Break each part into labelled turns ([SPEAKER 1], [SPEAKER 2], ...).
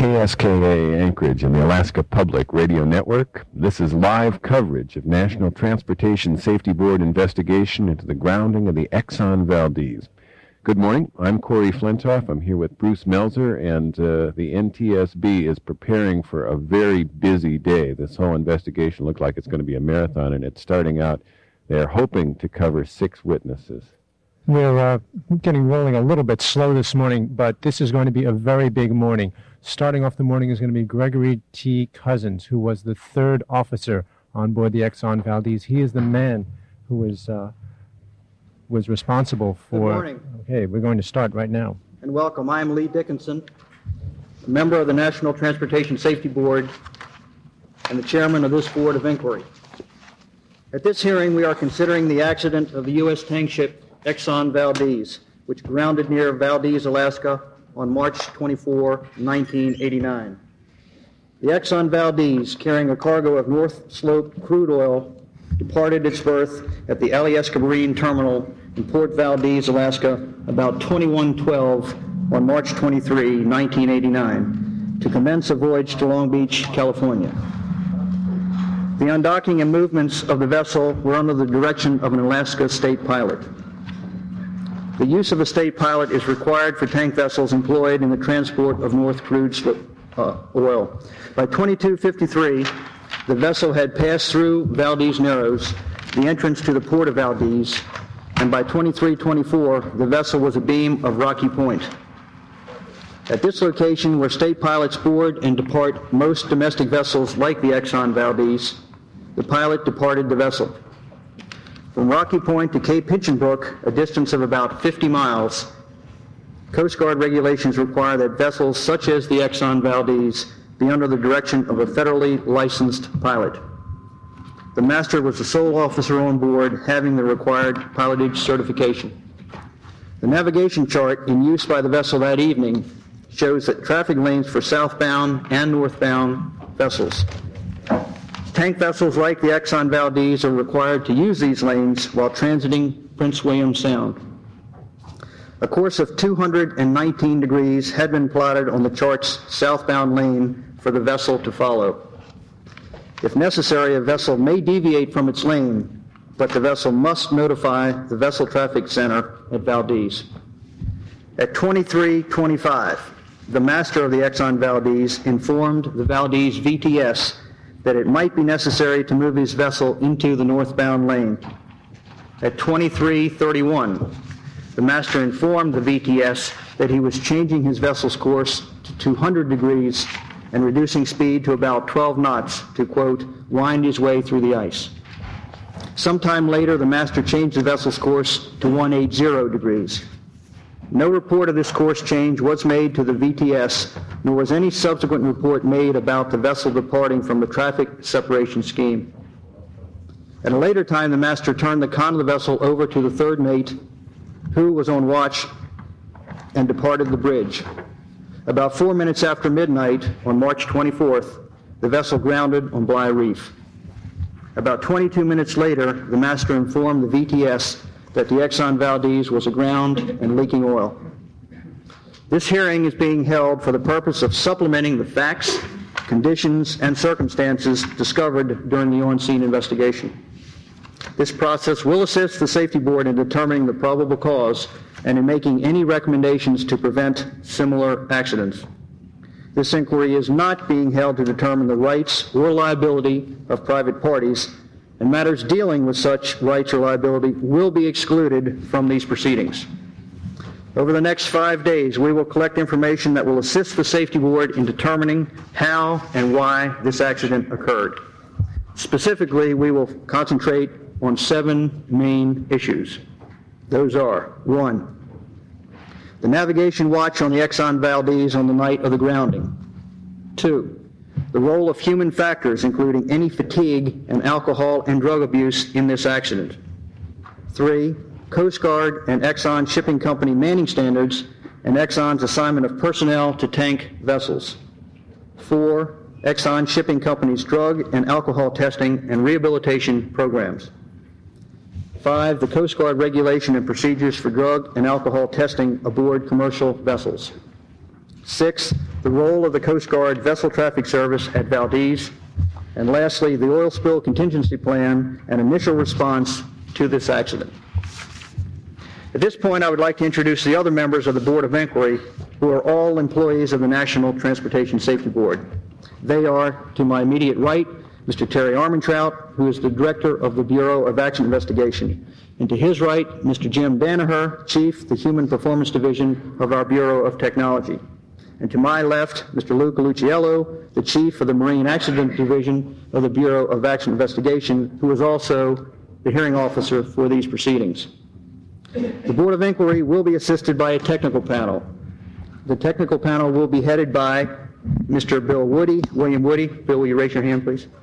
[SPEAKER 1] KSKA Anchorage and the Alaska Public Radio Network. This is live coverage of National Transportation Safety Board investigation into the grounding of the Exxon Valdez. Good morning. I'm Corey Flintoff. I'm here with Bruce Melzer, and the NTSB is preparing for a very busy day. This whole investigation looks like it's going to be a marathon, and it's starting out. They're hoping to cover 6 witnesses.
[SPEAKER 2] We're getting rolling a little bit slow this morning, but this is going to be a very big morning. Starting off the morning is going to be Gregory T. Cousins, who was the 3rd officer on board the Exxon Valdez. He is the man who was responsible for...
[SPEAKER 3] Good morning.
[SPEAKER 2] Okay, we're going to start right now.
[SPEAKER 3] And welcome. I am Lee Dickinson, a member of the National Transportation Safety Board and the chairman of this Board of Inquiry. At this hearing, we are considering the accident of the U.S. tank ship Exxon Valdez, which grounded near Valdez, Alaska on March 24, 1989. The Exxon Valdez, carrying a cargo of North Slope crude oil, departed its berth at the Alyeska Marine Terminal in Port Valdez, Alaska, about 21:12 on March 23, 1989, to commence a voyage to Long Beach, California. The undocking and movements of the vessel were under the direction of an Alaska state pilot. The use of a state pilot is required for tank vessels employed in the transport of North crude oil. By 22:53, the vessel had passed through Valdez Narrows, the entrance to the port of Valdez, and by 23:24, the vessel was abeam of Rocky Point. At this location, where state pilots board and depart most domestic vessels like the Exxon Valdez, the pilot departed the vessel. From Rocky Point to Cape Hinchinbrook, a distance of about 50 miles, Coast Guard regulations require that vessels such as the Exxon Valdez be under the direction of a federally licensed pilot. The master was the sole officer on board having the required pilotage certification. The navigation chart in use by the vessel that evening shows that traffic lanes for southbound and northbound vessels. Tank vessels like the Exxon Valdez are required to use these lanes while transiting Prince William Sound. A course of 219 degrees had been plotted on the chart's southbound lane for the vessel to follow. If necessary, a vessel may deviate from its lane, but the vessel must notify the Vessel Traffic Center at Valdez. At 23:25, the master of the Exxon Valdez informed the Valdez VTS that it might be necessary to move his vessel into the northbound lane. At 23:31, the master informed the VTS that he was changing his vessel's course to 200 degrees and reducing speed to about 12 knots to, quote, wind his way through the ice. Sometime later, the master changed the vessel's course to 180 degrees. No report of this course change was made to the VTS, nor was any subsequent report made about the vessel departing from the traffic separation scheme. At a later time, the master turned the con of the vessel over to the 3rd mate, who was on watch and departed the bridge. About 4 minutes after midnight on March 24th, the vessel grounded on Bligh Reef. About 22 minutes later, the master informed the VTS that the Exxon Valdez was aground and leaking oil. This hearing is being held for the purpose of supplementing the facts, conditions, and circumstances discovered during the on-scene investigation. This process will assist the Safety Board in determining the probable cause and in making any recommendations to prevent similar accidents. This inquiry is not being held to determine the rights or liability of private parties, and matters dealing with such rights or liability will be excluded from these proceedings. Over the next 5 days, we will collect information that will assist the Safety Board in determining how and why this accident occurred. Specifically, we will concentrate on 7 main issues. Those are: 1, the navigation watch on the Exxon Valdez on the night of the grounding; 2, the role of human factors, including any fatigue and alcohol and drug abuse in this accident; 3, Coast Guard and Exxon Shipping Company manning standards and Exxon's assignment of personnel to tank vessels; 4, Exxon Shipping Company's drug and alcohol testing and rehabilitation programs; 5, the Coast Guard regulation and procedures for drug and alcohol testing aboard commercial vessels; Sixth, the role of the Coast Guard Vessel Traffic Service at Valdez. And lastly, the oil spill contingency plan and initial response to this accident. At this point, I would like to introduce the other members of the Board of Inquiry, who are all employees of the National Transportation Safety Board. They are, to my immediate right, Mr. Terry Armentrout, who is the Director of the Bureau of Accident Investigation, and to his right, Mr. Jim Danaher, Chief, the Human Performance Division of our Bureau of Technology. And to my left, Mr. Lou Colucciello, the Chief of the Marine Accident Division of the Bureau of Accident Investigation, who is also the hearing officer for these proceedings. The Board of Inquiry will be assisted by a technical panel. The technical panel will be headed by Mr. Bill Woody, William Woody. Bill, will you raise your hand, please?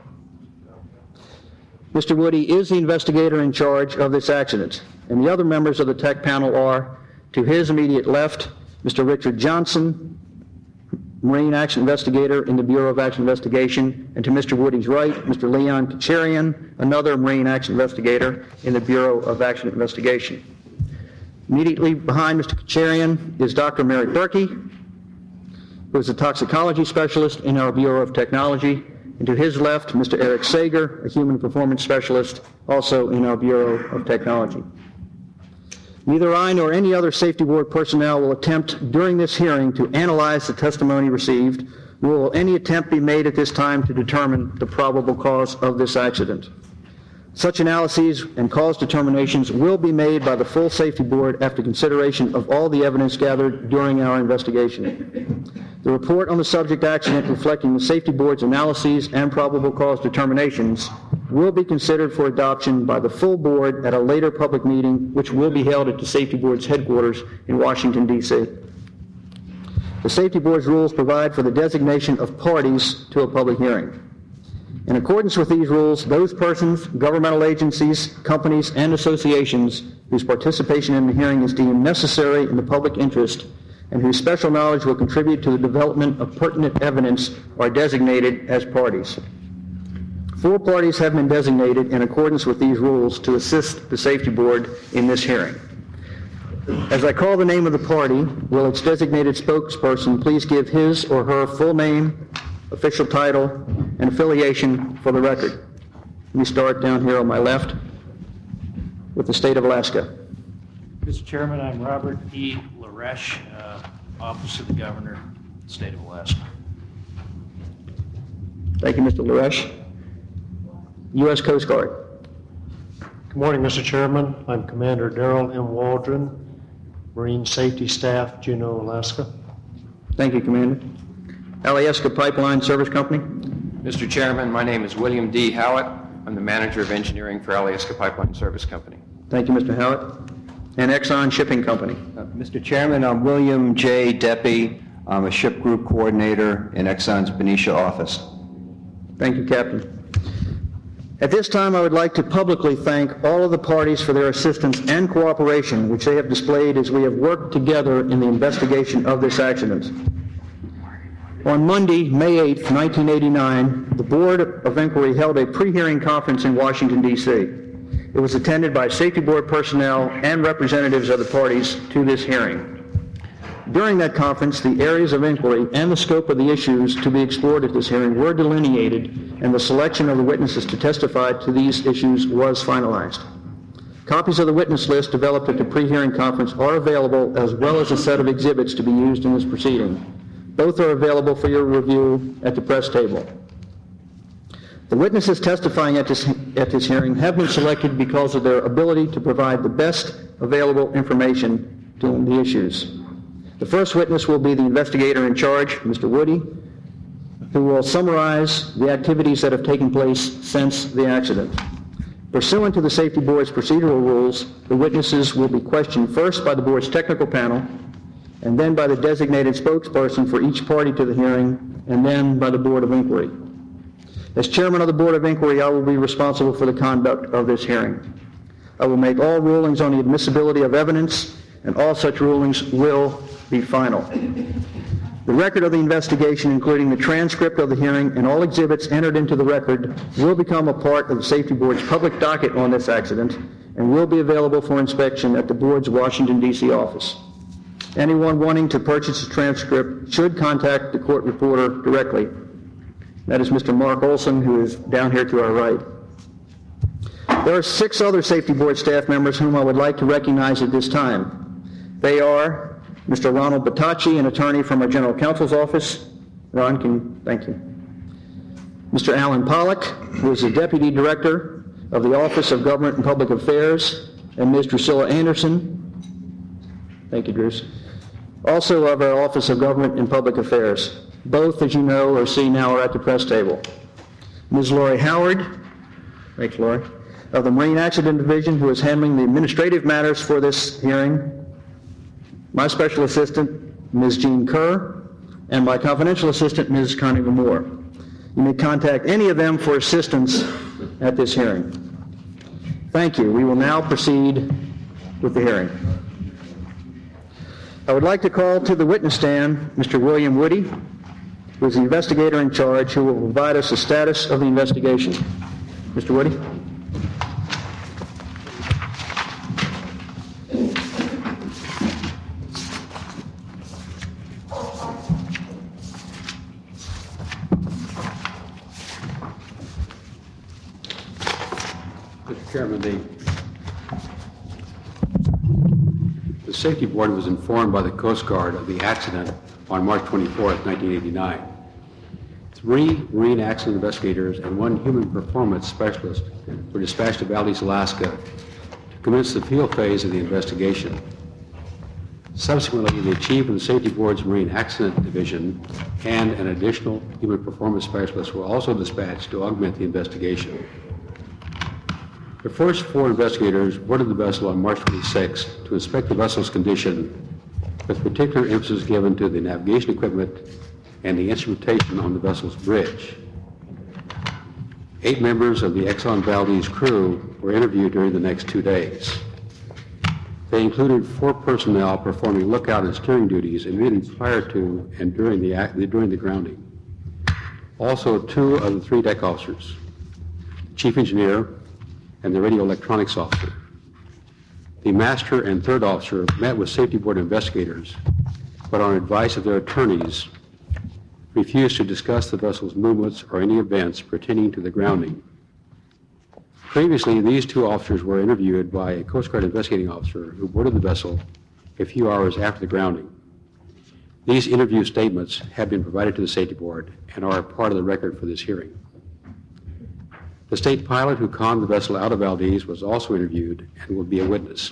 [SPEAKER 3] Mr. Woody is the investigator in charge of this accident, and the other members of the tech panel are, to his immediate left, Mr. Richard Johnson, Marine Action Investigator in the Bureau of Action Investigation, and to Mr. Woody's right, Mr. Leon Kacharian, another Marine Action Investigator in the Bureau of Action Investigation. Immediately behind Mr. Kacharian is Dr. Mary Berkey, who is a toxicology specialist in our Bureau of Technology, and to his left, Mr. Eric Sager, a human performance specialist, also in our Bureau of Technology. Neither I nor any other Safety Board personnel will attempt during this hearing to analyze the testimony received, nor will any attempt be made at this time to determine the probable cause of this accident. Such analyses and cause determinations will be made by the full Safety Board after consideration of all the evidence gathered during our investigation. The report on the subject accident reflecting the Safety Board's analyses and probable cause determinations will be considered for adoption by the full Board at a later public meeting, which will be held at the Safety Board's headquarters in Washington, D.C. The Safety Board's rules provide for the designation of parties to a public hearing. In accordance with these rules, those persons, governmental agencies, companies, and associations whose participation in the hearing is deemed necessary in the public interest and whose special knowledge will contribute to the development of pertinent evidence are designated as parties. 4 parties have been designated in accordance with these rules to assist the Safety Board in this hearing. As I call the name of the party, will its designated spokesperson please give his or her full name, official title, and affiliation for the record. Let me start down here on my left with the state of Alaska.
[SPEAKER 4] Mr. Chairman, I'm Robert E. Laresh, Office of the Governor, State of Alaska.
[SPEAKER 3] Thank you, Mr. Laresh. U.S. Coast Guard.
[SPEAKER 5] Good morning, Mr. Chairman. I'm Commander Darrell M. Waldron, Marine Safety Staff, Juneau, Alaska.
[SPEAKER 3] Thank you, Commander. Alyeska Pipeline Service Company.
[SPEAKER 6] Mr. Chairman, my name is William D. Howitt. I'm the Manager of Engineering for Alyeska Pipeline Service Company.
[SPEAKER 3] Thank you, Mr. Howitt. And Exxon Shipping Company.
[SPEAKER 7] Mr. Chairman, I'm William J. Deppy. I'm a ship group coordinator in Exxon's Benicia office.
[SPEAKER 3] Thank you, Captain. At this time, I would like to publicly thank all of the parties for their assistance and cooperation, which they have displayed as we have worked together in the investigation of this accident. On Monday, May 8, 1989, the Board of Inquiry held a pre-hearing conference in Washington, D.C. It was attended by Safety Board personnel and representatives of the parties to this hearing. During that conference, the areas of inquiry and the scope of the issues to be explored at this hearing were delineated, and the selection of the witnesses to testify to these issues was finalized. Copies of the witness list developed at the pre-hearing conference are available, as well as a set of exhibits to be used in this proceeding. Both are available for your review at the press table. The witnesses testifying at this hearing have been selected because of their ability to provide the best available information on the issues. The first witness will be the investigator in charge, Mr. Woody, who will summarize the activities that have taken place since the accident. Pursuant to the Safety Board's procedural rules, the witnesses will be questioned first by the Board's technical panel, and then by the designated spokesperson for each party to the hearing, and then by the Board of Inquiry. As chairman of the Board of Inquiry, I will be responsible for the conduct of this hearing. I will make all rulings on the admissibility of evidence, and all such rulings will be final. The record of the investigation, including the transcript of the hearing and all exhibits entered into the record, will become a part of the Safety Board's public docket on this accident and will be available for inspection at the Board's Washington, D.C. office. Anyone wanting to purchase a transcript should contact the court reporter directly. That is Mr. Mark Olson, who is down here to our right. There are 6 other Safety Board staff members whom I would like to recognize at this time. They are Mr. Ronald Batacci, an attorney from our General Counsel's office. Ron, thank you. Mr. Alan Pollack, who is the Deputy Director of the Office of Government and Public Affairs, and Ms. Drusilla Anderson. Thank you, Bruce. Also of our Office of Government and Public Affairs. Both, as you know or see now, are at the press table. Ms. Lori Howard, thanks, Lori, of the Marine Accident Division, who is handling the administrative matters for this hearing. My special assistant, Ms. Jean Kerr, and my confidential assistant, Ms. Connie Moore. You may contact any of them for assistance at this hearing. Thank you. We will now proceed with the hearing. I would like to call to the witness stand Mr. William Woody, who is the investigator in charge, who will provide us the status of the investigation. Mr. Woody?
[SPEAKER 8] Mr. Chairman, the Safety Board was informed by the Coast Guard of the accident on March 24th, 1989. 3 marine accident investigators and 1 human performance specialist were dispatched to Valdez, Alaska to commence the field phase of the investigation. Subsequently, the chief of the Safety Board's Marine Accident Division and an additional human performance specialist were also dispatched to augment the investigation. The first 4 investigators boarded the vessel on March 26 to inspect the vessel's condition, with particular emphasis given to the navigation equipment and the instrumentation on the vessel's bridge. 8 members of the Exxon Valdez crew were interviewed during the next 2 days. They included 4 personnel performing lookout and steering duties immediately prior to and during the grounding. Also, 2 of the 3 deck officers, the chief engineer and the radio electronics officer. The master and 3rd officer met with Safety Board investigators, but on advice of their attorneys, refused to discuss the vessel's movements or any events pertaining to the grounding. Previously, these 2 officers were interviewed by a Coast Guard investigating officer who boarded the vessel a few hours after the grounding. These interview statements have been provided to the Safety Board and are part of the record for this hearing. The state pilot who conned the vessel out of Valdez was also interviewed and will be a witness.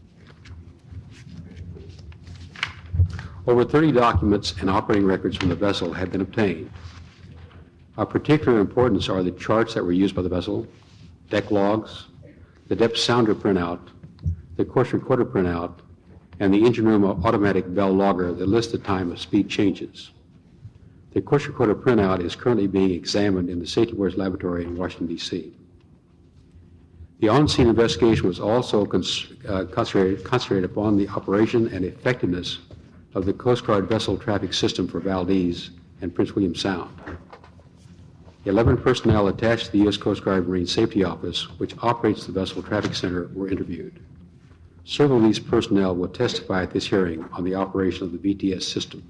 [SPEAKER 8] Over 30 documents and operating records from the vessel have been obtained. Of particular importance are the charts that were used by the vessel, deck logs, the depth sounder printout, the course recorder printout, and the engine room automatic bell logger that lists the time of speed changes. The course recorder printout is currently being examined in the Safety Board's laboratory in Washington, D.C. The on-scene investigation was also concentrated upon the operation and effectiveness of the Coast Guard vessel traffic system for Valdez and Prince William Sound. 11 personnel attached to the U.S. Coast Guard Marine Safety Office, which operates the vessel traffic center, were interviewed. Several of these personnel will testify at this hearing on the operation of the VTS system.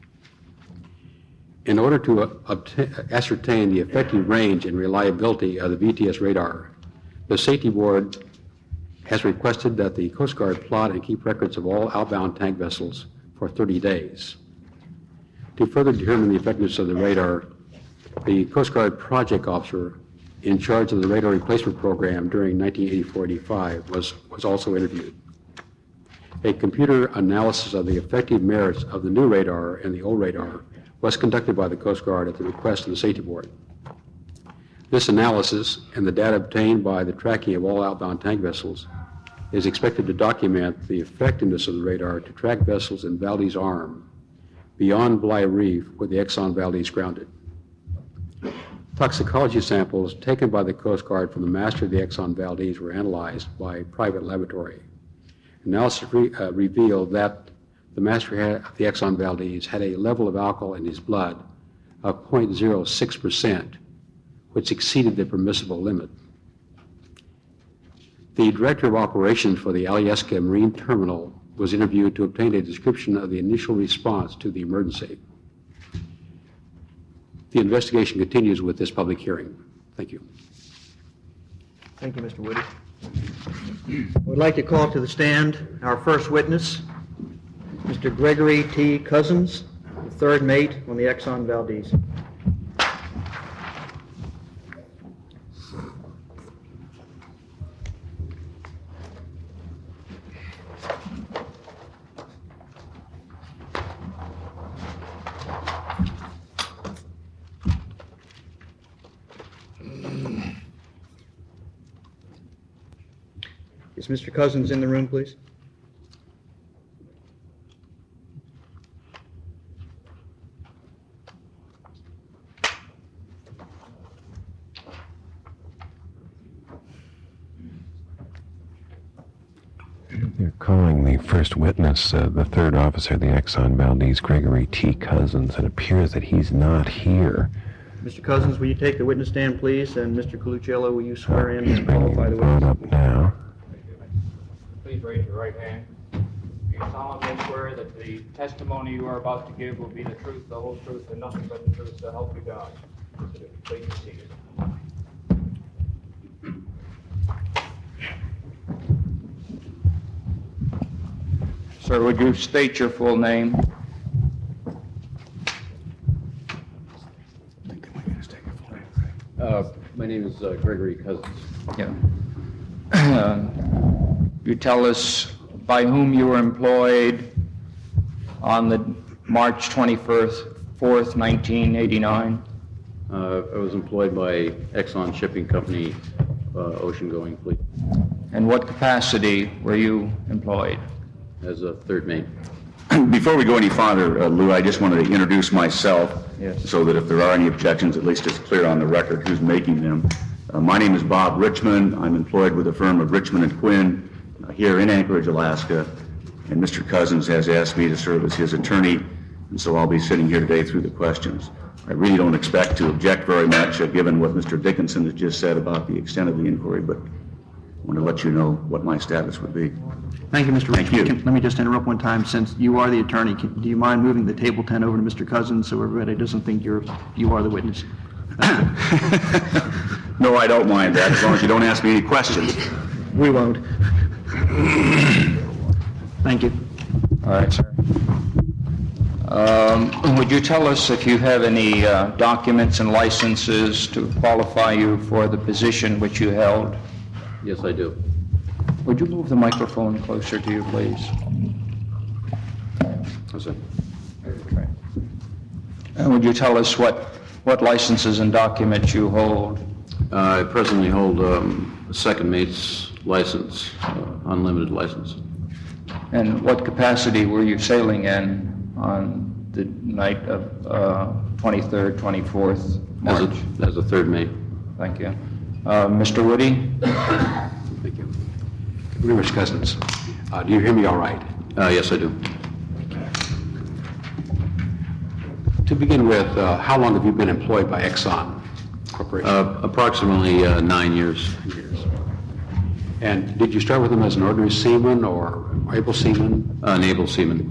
[SPEAKER 8] In order to ascertain the effective range and reliability of the VTS radar, the Safety Board has requested that the Coast Guard plot and keep records of all outbound tank vessels for 30 days. To further determine the effectiveness of the radar, the Coast Guard project officer in charge of the radar replacement program during 1984-85 was also interviewed. A computer analysis of the effective merits of the new radar and the old radar was conducted by the Coast Guard at the request of the Safety Board. This analysis and the data obtained by the tracking of all outbound tank vessels is expected to document the effectiveness of the radar to track vessels in Valdez Arm beyond Bligh Reef where the Exxon Valdez grounded. Toxicology samples taken by the Coast Guard from the master of the Exxon Valdez were analyzed by a private laboratory. Analysis revealed that the master of the Exxon Valdez had a level of alcohol in his blood of 0.06%, which exceeded the permissible limit. The Director of Operations for the Alyeska Marine Terminal was interviewed to obtain a description of the initial response to the emergency. The investigation continues with this public hearing. Thank you.
[SPEAKER 3] Thank you, Mr. Woody. I would like to call to the stand our first witness, Mr. Gregory T. Cousins, the third mate on the Exxon Valdez. Is Mr. Cousins in the room, please?
[SPEAKER 1] They're calling the first witness, the third officer of the Exxon Valdez, Gregory T. Cousins. It appears that he's not here.
[SPEAKER 3] Mr. Cousins, will you take the witness stand, please? And Mr. Colucciello, will you swear in
[SPEAKER 1] He's
[SPEAKER 3] and
[SPEAKER 1] bringing
[SPEAKER 3] qualify
[SPEAKER 1] the
[SPEAKER 3] the
[SPEAKER 1] phone
[SPEAKER 3] witness?
[SPEAKER 1] up now.
[SPEAKER 9] Please raise your right hand. Do you solemnly swear that the testimony you are about to give will be the truth, the whole truth, and nothing but the truth, so help you God? Please be seated. Sir, would you state your full name?
[SPEAKER 8] My name is Gregory Cousins.
[SPEAKER 9] Yeah. You tell us by whom you were employed on the March 24th, 1989?
[SPEAKER 8] I was employed by Exxon Shipping Company, ocean-going fleet,
[SPEAKER 9] In what capacity were you employed?
[SPEAKER 8] as a third mate.
[SPEAKER 10] Before we go any farther, Lou, I just wanted to introduce myself.
[SPEAKER 9] Yes.
[SPEAKER 10] So that if there are any objections, at least it's clear on the record who's making them. My name is Bob Richmond. I'm employed with the firm of Richmond & Quinn here in Anchorage, Alaska. And Mr. Cousins has asked me to serve as his attorney, and so I'll be sitting here today through the questions. I really don't expect to object very much, given what Mr. Dickinson has just said about the extent of the inquiry, but I want to let you know what my status would be.
[SPEAKER 3] Thank you, Mr.
[SPEAKER 10] Thank
[SPEAKER 3] Richmond.
[SPEAKER 10] you.
[SPEAKER 3] Let me just interrupt one time. Since you are the attorney, do you mind moving the table 10 over to Mr. Cousins so everybody doesn't think you are the witness?
[SPEAKER 10] No, I don't mind that, as long as you don't ask me any questions.
[SPEAKER 3] We won't. Thank you.
[SPEAKER 9] All right, sir. Would you tell us if you have any documents and licenses to qualify you for the position which you held?
[SPEAKER 8] Yes, I do.
[SPEAKER 9] Would you move the microphone closer to you, please?
[SPEAKER 8] How's that?
[SPEAKER 9] Okay. And would you tell us what licenses and documents you hold?
[SPEAKER 8] I presently hold a second mate's license, unlimited license.
[SPEAKER 9] And what capacity were you sailing in on the night of 23rd, 24th March?
[SPEAKER 8] As a third mate.
[SPEAKER 9] Thank you. Mr. Woody?
[SPEAKER 8] Thank you. Very much, Cousins. Do you hear me all right? Yes, I do. To begin with, how long have you been employed by Exxon Corporation? Approximately 9 years. And did you start with them as an ordinary seaman or able seaman? Naval seaman.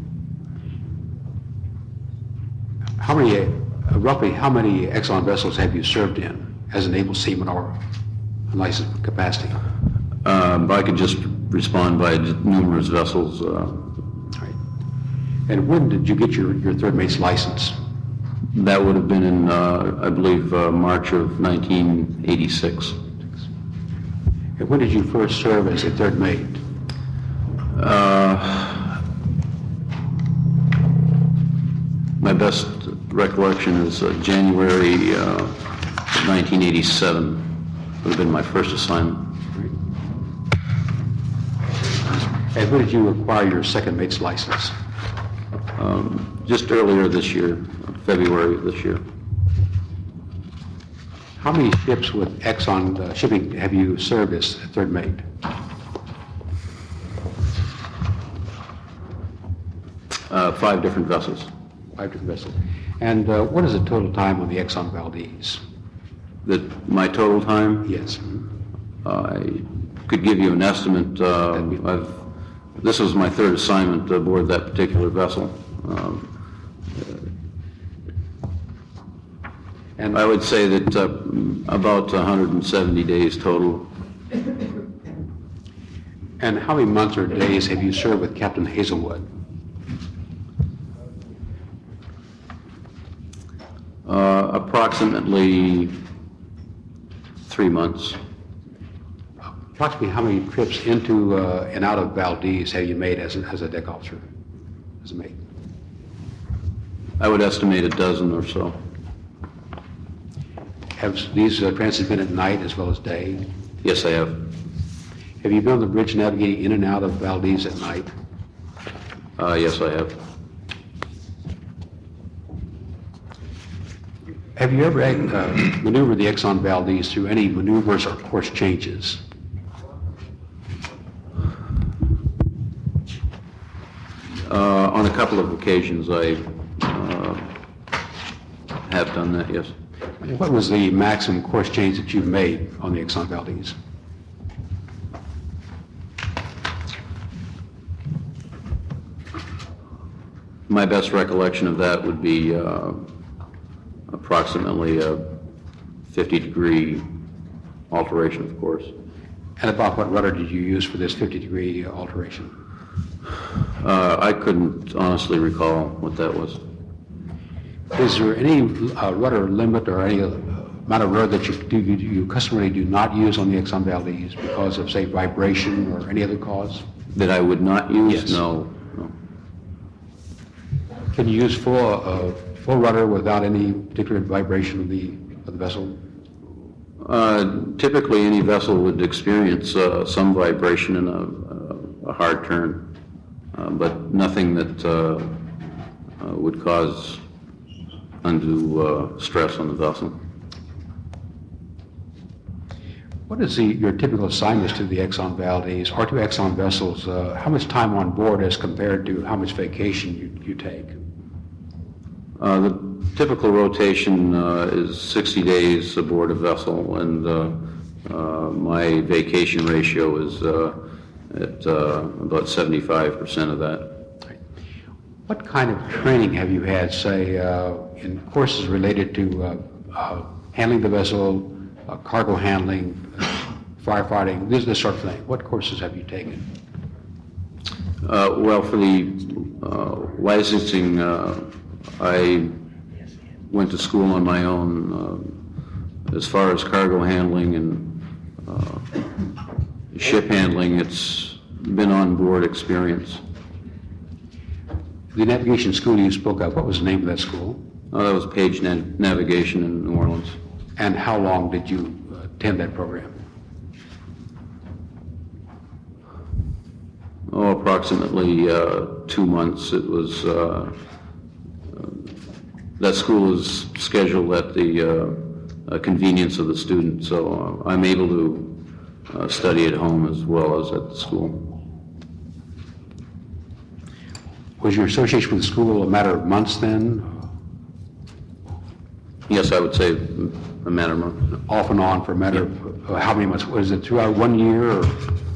[SPEAKER 8] Roughly how many Exxon vessels have you served in as an able seaman or licensed capacity?
[SPEAKER 11] I could just respond by numerous vessels.
[SPEAKER 8] Right. And when did you get your third mate's license?
[SPEAKER 11] That would have been in, I believe, March of 1986.
[SPEAKER 8] And when did you first serve as a third mate?
[SPEAKER 11] My best recollection is January 1987 would have been my first assignment.
[SPEAKER 8] And when did you acquire your second mate's license?
[SPEAKER 11] Just earlier this year, February of this year.
[SPEAKER 8] How many ships with Exxon Shipping have you served as a third mate?
[SPEAKER 11] 5 different vessels.
[SPEAKER 8] 5 different vessels. And what is the total time on the Exxon Valdez?
[SPEAKER 11] My total time?
[SPEAKER 8] Yes.
[SPEAKER 11] I could give you an estimate. I've This was my third assignment aboard that particular vessel. And I would say that about 170 days total.
[SPEAKER 8] And how many months or days have you served with Captain Hazelwood?
[SPEAKER 11] Approximately 3 months.
[SPEAKER 8] Approximately how many trips into and out of Valdez have you made as a deck officer, as a mate?
[SPEAKER 11] I would estimate a dozen or so.
[SPEAKER 8] Have these transits been at night as well as day?
[SPEAKER 11] Yes, I have.
[SPEAKER 8] Have you been on the bridge navigating in and out of Valdez at night?
[SPEAKER 11] Yes, I have.
[SPEAKER 8] Have you ever maneuvered the Exxon Valdez through any maneuvers or course changes?
[SPEAKER 11] On a couple of occasions, I have done that, yes.
[SPEAKER 8] What was the maximum course change that you've made on the Exxon Valdez?
[SPEAKER 11] My best recollection of that would be approximately a 50-degree alteration of course.
[SPEAKER 8] And about what rudder did you use for this 50-degree alteration?
[SPEAKER 11] I couldn't honestly recall what that was.
[SPEAKER 8] Is there any rudder limit or any amount of rudder that you customarily do not use on the Exxon Valdez because of, say, vibration or any other cause?
[SPEAKER 11] That I would not use?
[SPEAKER 8] Yes.
[SPEAKER 11] No.
[SPEAKER 8] Can you use full rudder without any particular vibration of the vessel?
[SPEAKER 11] Typically, any vessel would experience some vibration in a hard turn, but nothing that would cause undue stress on the vessel.
[SPEAKER 8] What is your typical assignments to the Exxon Valdez or to Exxon vessels? How much time on board as compared to how much vacation you take?
[SPEAKER 11] The typical rotation is 60 days aboard a vessel, and my vacation ratio is at about 75% of that.
[SPEAKER 8] What kind of training have you had, say, in courses related to handling the vessel, cargo handling, firefighting, this sort of thing? What courses have you taken?
[SPEAKER 11] Well, for the licensing, I went to school on my own. As far as cargo handling and ship handling, it's been on-board experience.
[SPEAKER 8] The navigation school you spoke of, what was the name of that school?
[SPEAKER 11] That was Page Navigation in New Orleans.
[SPEAKER 8] And how long did you attend that program?
[SPEAKER 11] Approximately 2 months. It was that school is scheduled at the convenience of the student, so I'm able to study at home as well as at the school.
[SPEAKER 8] Was your association with the school a matter of months then?
[SPEAKER 11] Yes, I would say a matter of months.
[SPEAKER 8] Off and on for a matter of how many months? Was it throughout 1 year? Or?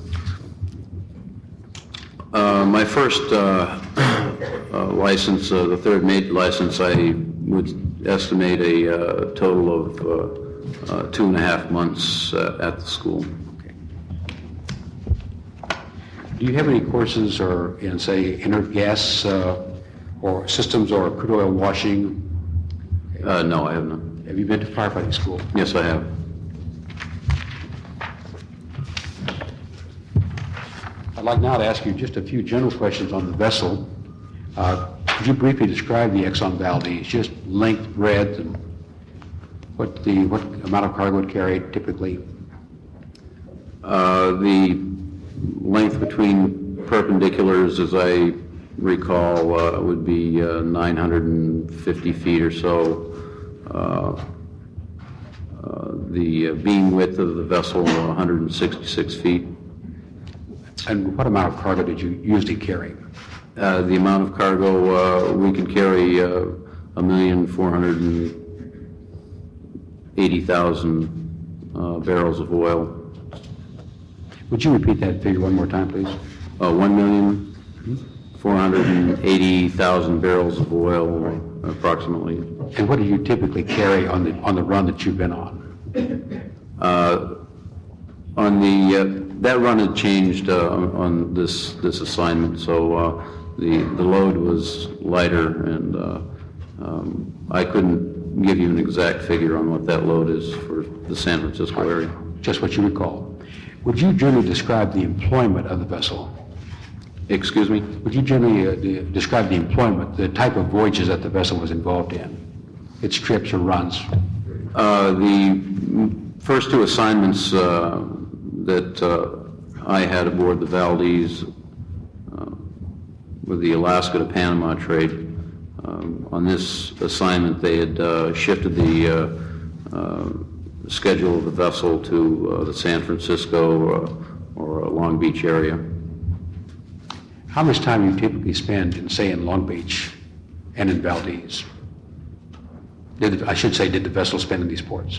[SPEAKER 11] My first license, the third major license, I would estimate a total of 2.5 months at the school.
[SPEAKER 8] Do you have any courses or in, say, inert gas or systems or crude oil washing?
[SPEAKER 11] No, I have not.
[SPEAKER 8] Have you been to firefighting school?
[SPEAKER 11] Yes, I have.
[SPEAKER 8] I'd like now to ask you just a few general questions on the vessel. Could you briefly describe the Exxon Valdez, just length, breadth, and what amount of cargo it carried typically?
[SPEAKER 11] The length between perpendiculars, as I recall, would be 950 feet or so. The beam width of the vessel, 166 feet.
[SPEAKER 8] And what amount of cargo did you usually carry?
[SPEAKER 11] The amount of cargo, we can carry 1,480,000 barrels of oil.
[SPEAKER 8] Would you repeat that figure one more time, please?
[SPEAKER 11] 1,480,000 barrels of oil, approximately.
[SPEAKER 8] And what do you typically carry on the run that you've been on?
[SPEAKER 11] That run had changed on this assignment, so the load was lighter, and I couldn't give you an exact figure on what that load is for the San Francisco area.
[SPEAKER 8] Just what you recall. Would you generally describe the employment of the vessel?
[SPEAKER 11] Excuse me?
[SPEAKER 8] Would you generally describe the employment, the type of voyages that the vessel was involved in, its trips or runs?
[SPEAKER 11] The first two assignments that I had aboard the Valdez with the Alaska to Panama trade, on this assignment they had shifted the schedule of the vessel to the San Francisco or Long Beach area.
[SPEAKER 8] How much time do you typically spend in Long Beach and in Valdez? Did the vessel spend in these ports?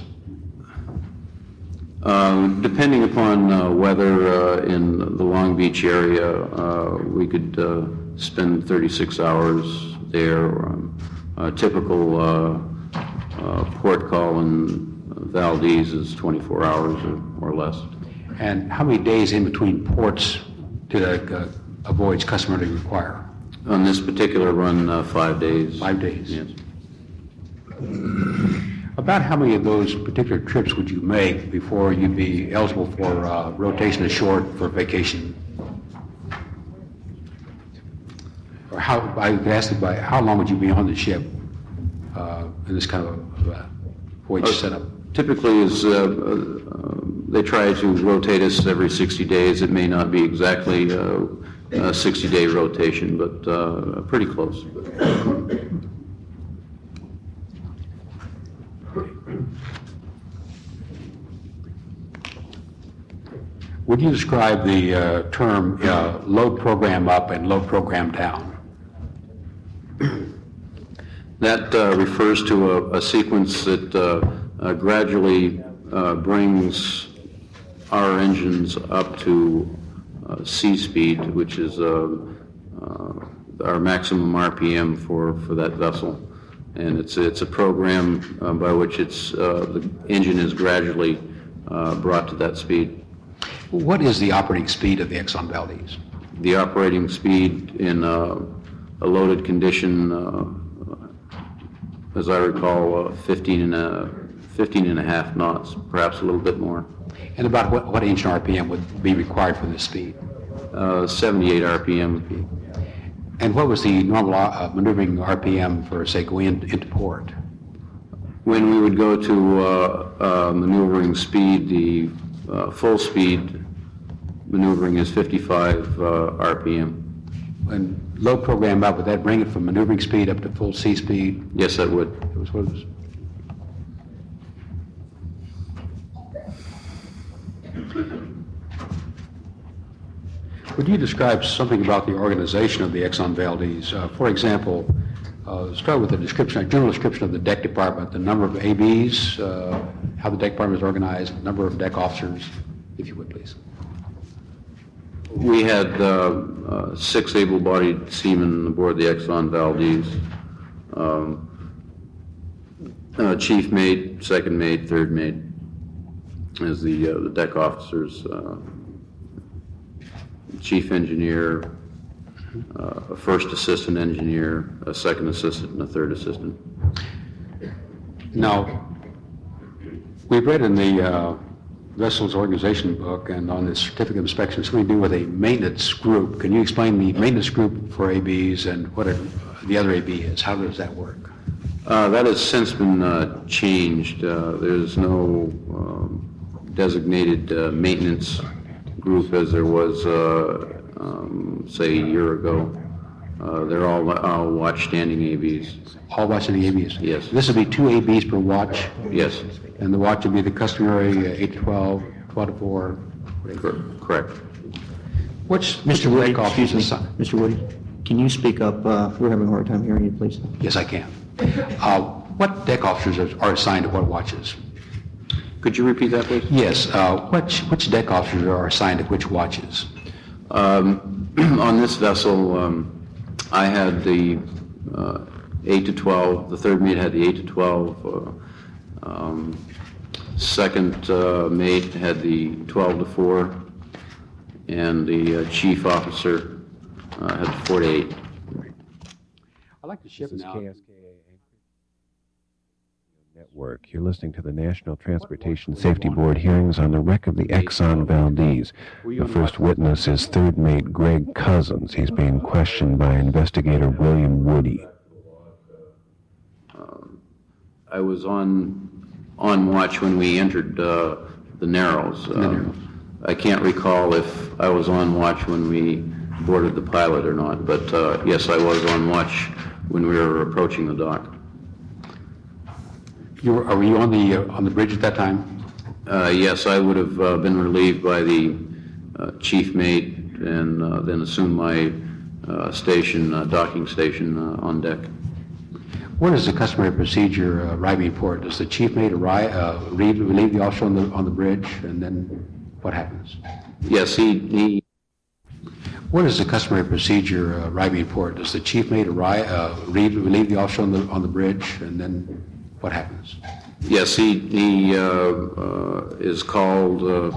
[SPEAKER 11] Depending upon weather in the Long Beach area, we could spend 36 hours there. A typical port call in Valdez is 24 hours or less.
[SPEAKER 8] And how many days in between ports did a voyage customarily require?
[SPEAKER 11] On this particular run, 5 days.
[SPEAKER 8] 5 days.
[SPEAKER 11] Yes.
[SPEAKER 8] About how many of those particular trips would you make before you'd be eligible for rotation ashore for vacation? Or I could ask by how long would you be on the ship in this kind of voyage setup?
[SPEAKER 11] Typically, they try to rotate us every 60 days. It may not be exactly a 60-day rotation, but pretty close.
[SPEAKER 8] Would you describe the term load program up and load program down?
[SPEAKER 11] That refers to a sequence that gradually brings our engines up to C speed, which is our maximum RPM for that vessel. And it's a program by which the engine is gradually brought to that speed.
[SPEAKER 8] What is the operating speed of the Exxon Valdez?
[SPEAKER 11] The operating speed in a loaded condition, as I recall, 15 and a half knots, perhaps a little bit more.
[SPEAKER 8] And about what engine RPM would be required for this speed?
[SPEAKER 11] 78 RPM.
[SPEAKER 8] And what was the normal maneuvering RPM for, say, going into port?
[SPEAKER 11] When we would go to maneuvering speed, the full speed maneuvering is 55 RPM.
[SPEAKER 8] And load program up, would that bring it from maneuvering speed up to full C speed?
[SPEAKER 11] Yes, that would.
[SPEAKER 8] It was what it was. Would you describe something about the organization of the Exxon Valdez? For example, start with a general description of the deck department, the number of ABs, how the deck department is organized, number of deck officers, if you would, please.
[SPEAKER 11] We had 6 able-bodied seamen aboard the Exxon Valdez. Chief mate, second mate, third mate as the deck officers. Chief engineer, a first assistant engineer, a second assistant, and a third assistant.
[SPEAKER 8] Now, we've read in the vessel's organization book and on the certificate of inspection something to do with a maintenance group. Can you explain the maintenance group for ABs and what the other AB is? How does that work?
[SPEAKER 11] That has since been changed. There's no designated maintenance group as there was, say, a year ago. They're all watch standing ABs.
[SPEAKER 8] All watch standing ABs?
[SPEAKER 11] Yes.
[SPEAKER 8] This would be 2 ABs per watch?
[SPEAKER 11] Yes.
[SPEAKER 8] And the watch would be the customary 8 to 12, 12 to 4?
[SPEAKER 11] Correct.
[SPEAKER 8] Which
[SPEAKER 3] Mr. Woody, excuse me, Mr. Woody, can you speak up? We're having a hard time hearing you, please.
[SPEAKER 8] Yes, I can. What deck officers are assigned to what watches?
[SPEAKER 11] Could you repeat that, please?
[SPEAKER 8] Yes. Which deck officers are assigned to which watches?
[SPEAKER 11] On this vessel, I had the 8 to 12. The third mate had the 8 to 12. Second mate had the 12 to 4, and the chief officer had the 4 to 8.
[SPEAKER 8] I'd like to shift now.
[SPEAKER 1] Network. You're listening to the National Transportation Safety Board hearings on the wreck of the Exxon Valdez. The first witness is Third Mate Greg Cousins. He's being questioned by investigator William Woody.
[SPEAKER 11] I was on watch when we entered the Narrows. I can't recall if I was on watch when we boarded the pilot or not, but yes, I was on watch when we were approaching the dock.
[SPEAKER 8] Were you on the bridge at that time?
[SPEAKER 11] Yes, I would have been relieved by the chief mate and then assumed my docking station on deck.
[SPEAKER 8] What is the customary procedure arriving at port? Does the chief mate relieve the officer on the bridge, and then what happens?
[SPEAKER 11] Yes, he.
[SPEAKER 8] What is the customary procedure arriving at port? Does the chief mate relieve the officer on the bridge, and then what happens?
[SPEAKER 11] Yes, he is called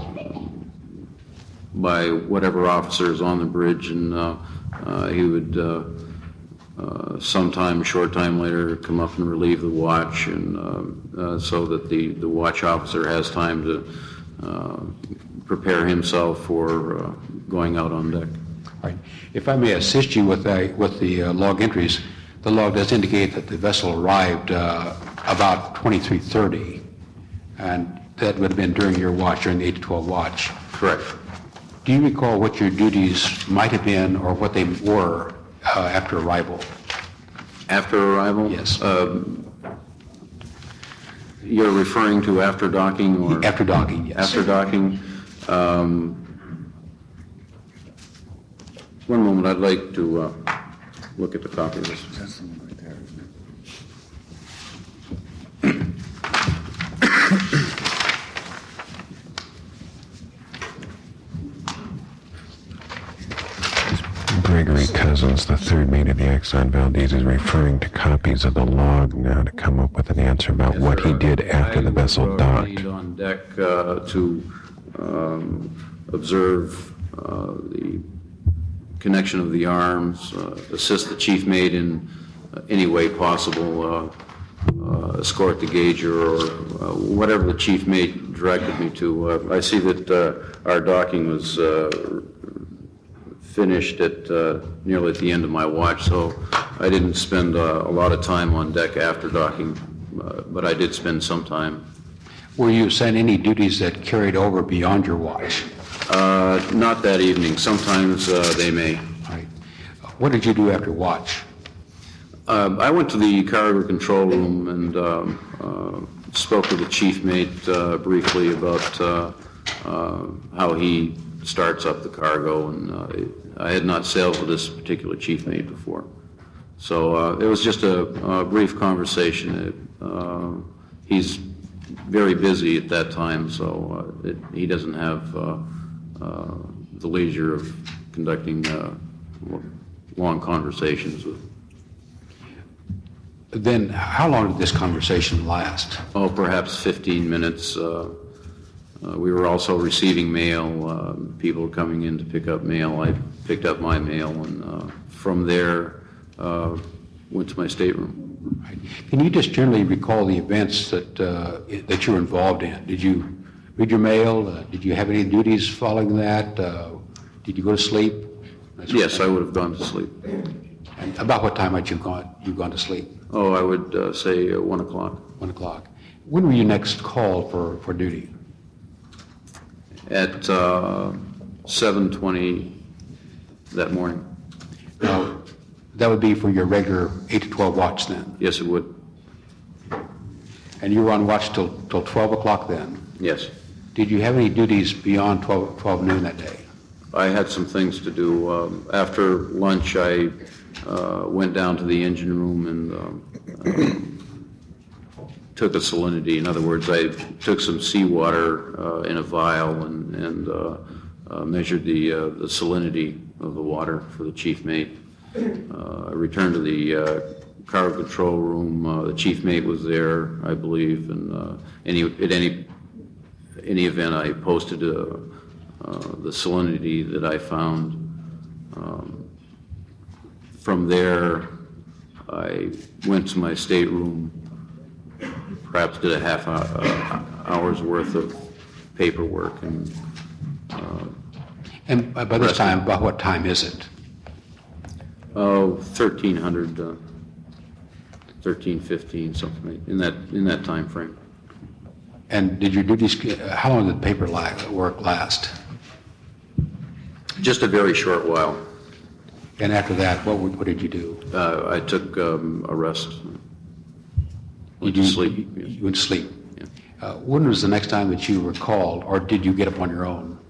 [SPEAKER 11] by whatever officer is on the bridge, and he would sometime, short time later, come up and relieve the watch, and so that the watch officer has time to prepare himself for going out on deck.
[SPEAKER 8] All right. If I may assist you with the log entries, the log does indicate that the vessel arrived about 23:30, and that would have been during your watch, during the 8 to 12 watch.
[SPEAKER 11] Correct.
[SPEAKER 8] Do you recall what your duties might have been or what they were after arrival?
[SPEAKER 11] After arrival?
[SPEAKER 8] Yes.
[SPEAKER 11] You're referring to after docking? Or
[SPEAKER 8] after docking, yes.
[SPEAKER 11] After docking. One moment, I'd like to look at the copy of this. That's the one right there, isn't it?
[SPEAKER 1] Gregory Cousins, the third mate of the Exxon Valdez, is referring to copies of the log now to come up with an answer about what he did after the vessel docked.
[SPEAKER 11] I on deck to observe the connection of the arms, assist the chief mate in any way possible, escort the gauger, or whatever the chief mate directed me to. I see that our docking was finished at nearly at the end of my watch, so I didn't spend a lot of time on deck after docking, but I did spend some time.
[SPEAKER 8] Were you assigned any duties that carried over beyond your watch?
[SPEAKER 11] Not that evening. Sometimes they may.
[SPEAKER 8] Right. What did you do after watch?
[SPEAKER 11] I went to the cargo control room and spoke with the chief mate briefly about how he starts up the cargo, and I had not sailed with this particular chief mate before. So it was just a brief conversation. He's very busy at that time, so he doesn't have the leisure of conducting long conversations with.
[SPEAKER 8] Then how long did this conversation last?
[SPEAKER 11] Oh, perhaps 15 minutes. We were also receiving mail, people coming in to pick up mail. I picked up my mail, and from there went to my stateroom.
[SPEAKER 8] Right. Can you just generally recall the events that you were involved in? Did you read your mail? Did you have any duties following that? Did you go to sleep?
[SPEAKER 11] Yes, I would have gone to sleep.
[SPEAKER 8] And about what time had you gone to sleep?
[SPEAKER 11] Oh, I would say 1 o'clock.
[SPEAKER 8] 1 o'clock. When were you next called for duty?
[SPEAKER 11] At 7:20 that morning.
[SPEAKER 8] Now, that would be for your regular 8 to 12 watch then?
[SPEAKER 11] Yes, it would.
[SPEAKER 8] And you were on watch till 12 o'clock then?
[SPEAKER 11] Yes.
[SPEAKER 8] Did you have any duties beyond 12 noon that day?
[SPEAKER 11] I had some things to do. After lunch, I went down to the engine room and took a salinity. In other words, I took some seawater in a vial and measured the salinity of the water for the chief mate. I returned to the cargo control room. The chief mate was there, I believe, and at any event, I posted the salinity that I found. From there, I went to my stateroom, perhaps did a half hour's worth of paperwork.
[SPEAKER 12] And by this time, about what time is it?
[SPEAKER 11] 1300, 13:15, something like in that time frame.
[SPEAKER 12] And did your duties? How long did paper work last?
[SPEAKER 11] Just a very short while.
[SPEAKER 12] And after that, what did you do?
[SPEAKER 11] I took a rest.
[SPEAKER 12] Went to sleep. You went to sleep. Yeah. When was the next time that you were called, or did you get up on your own?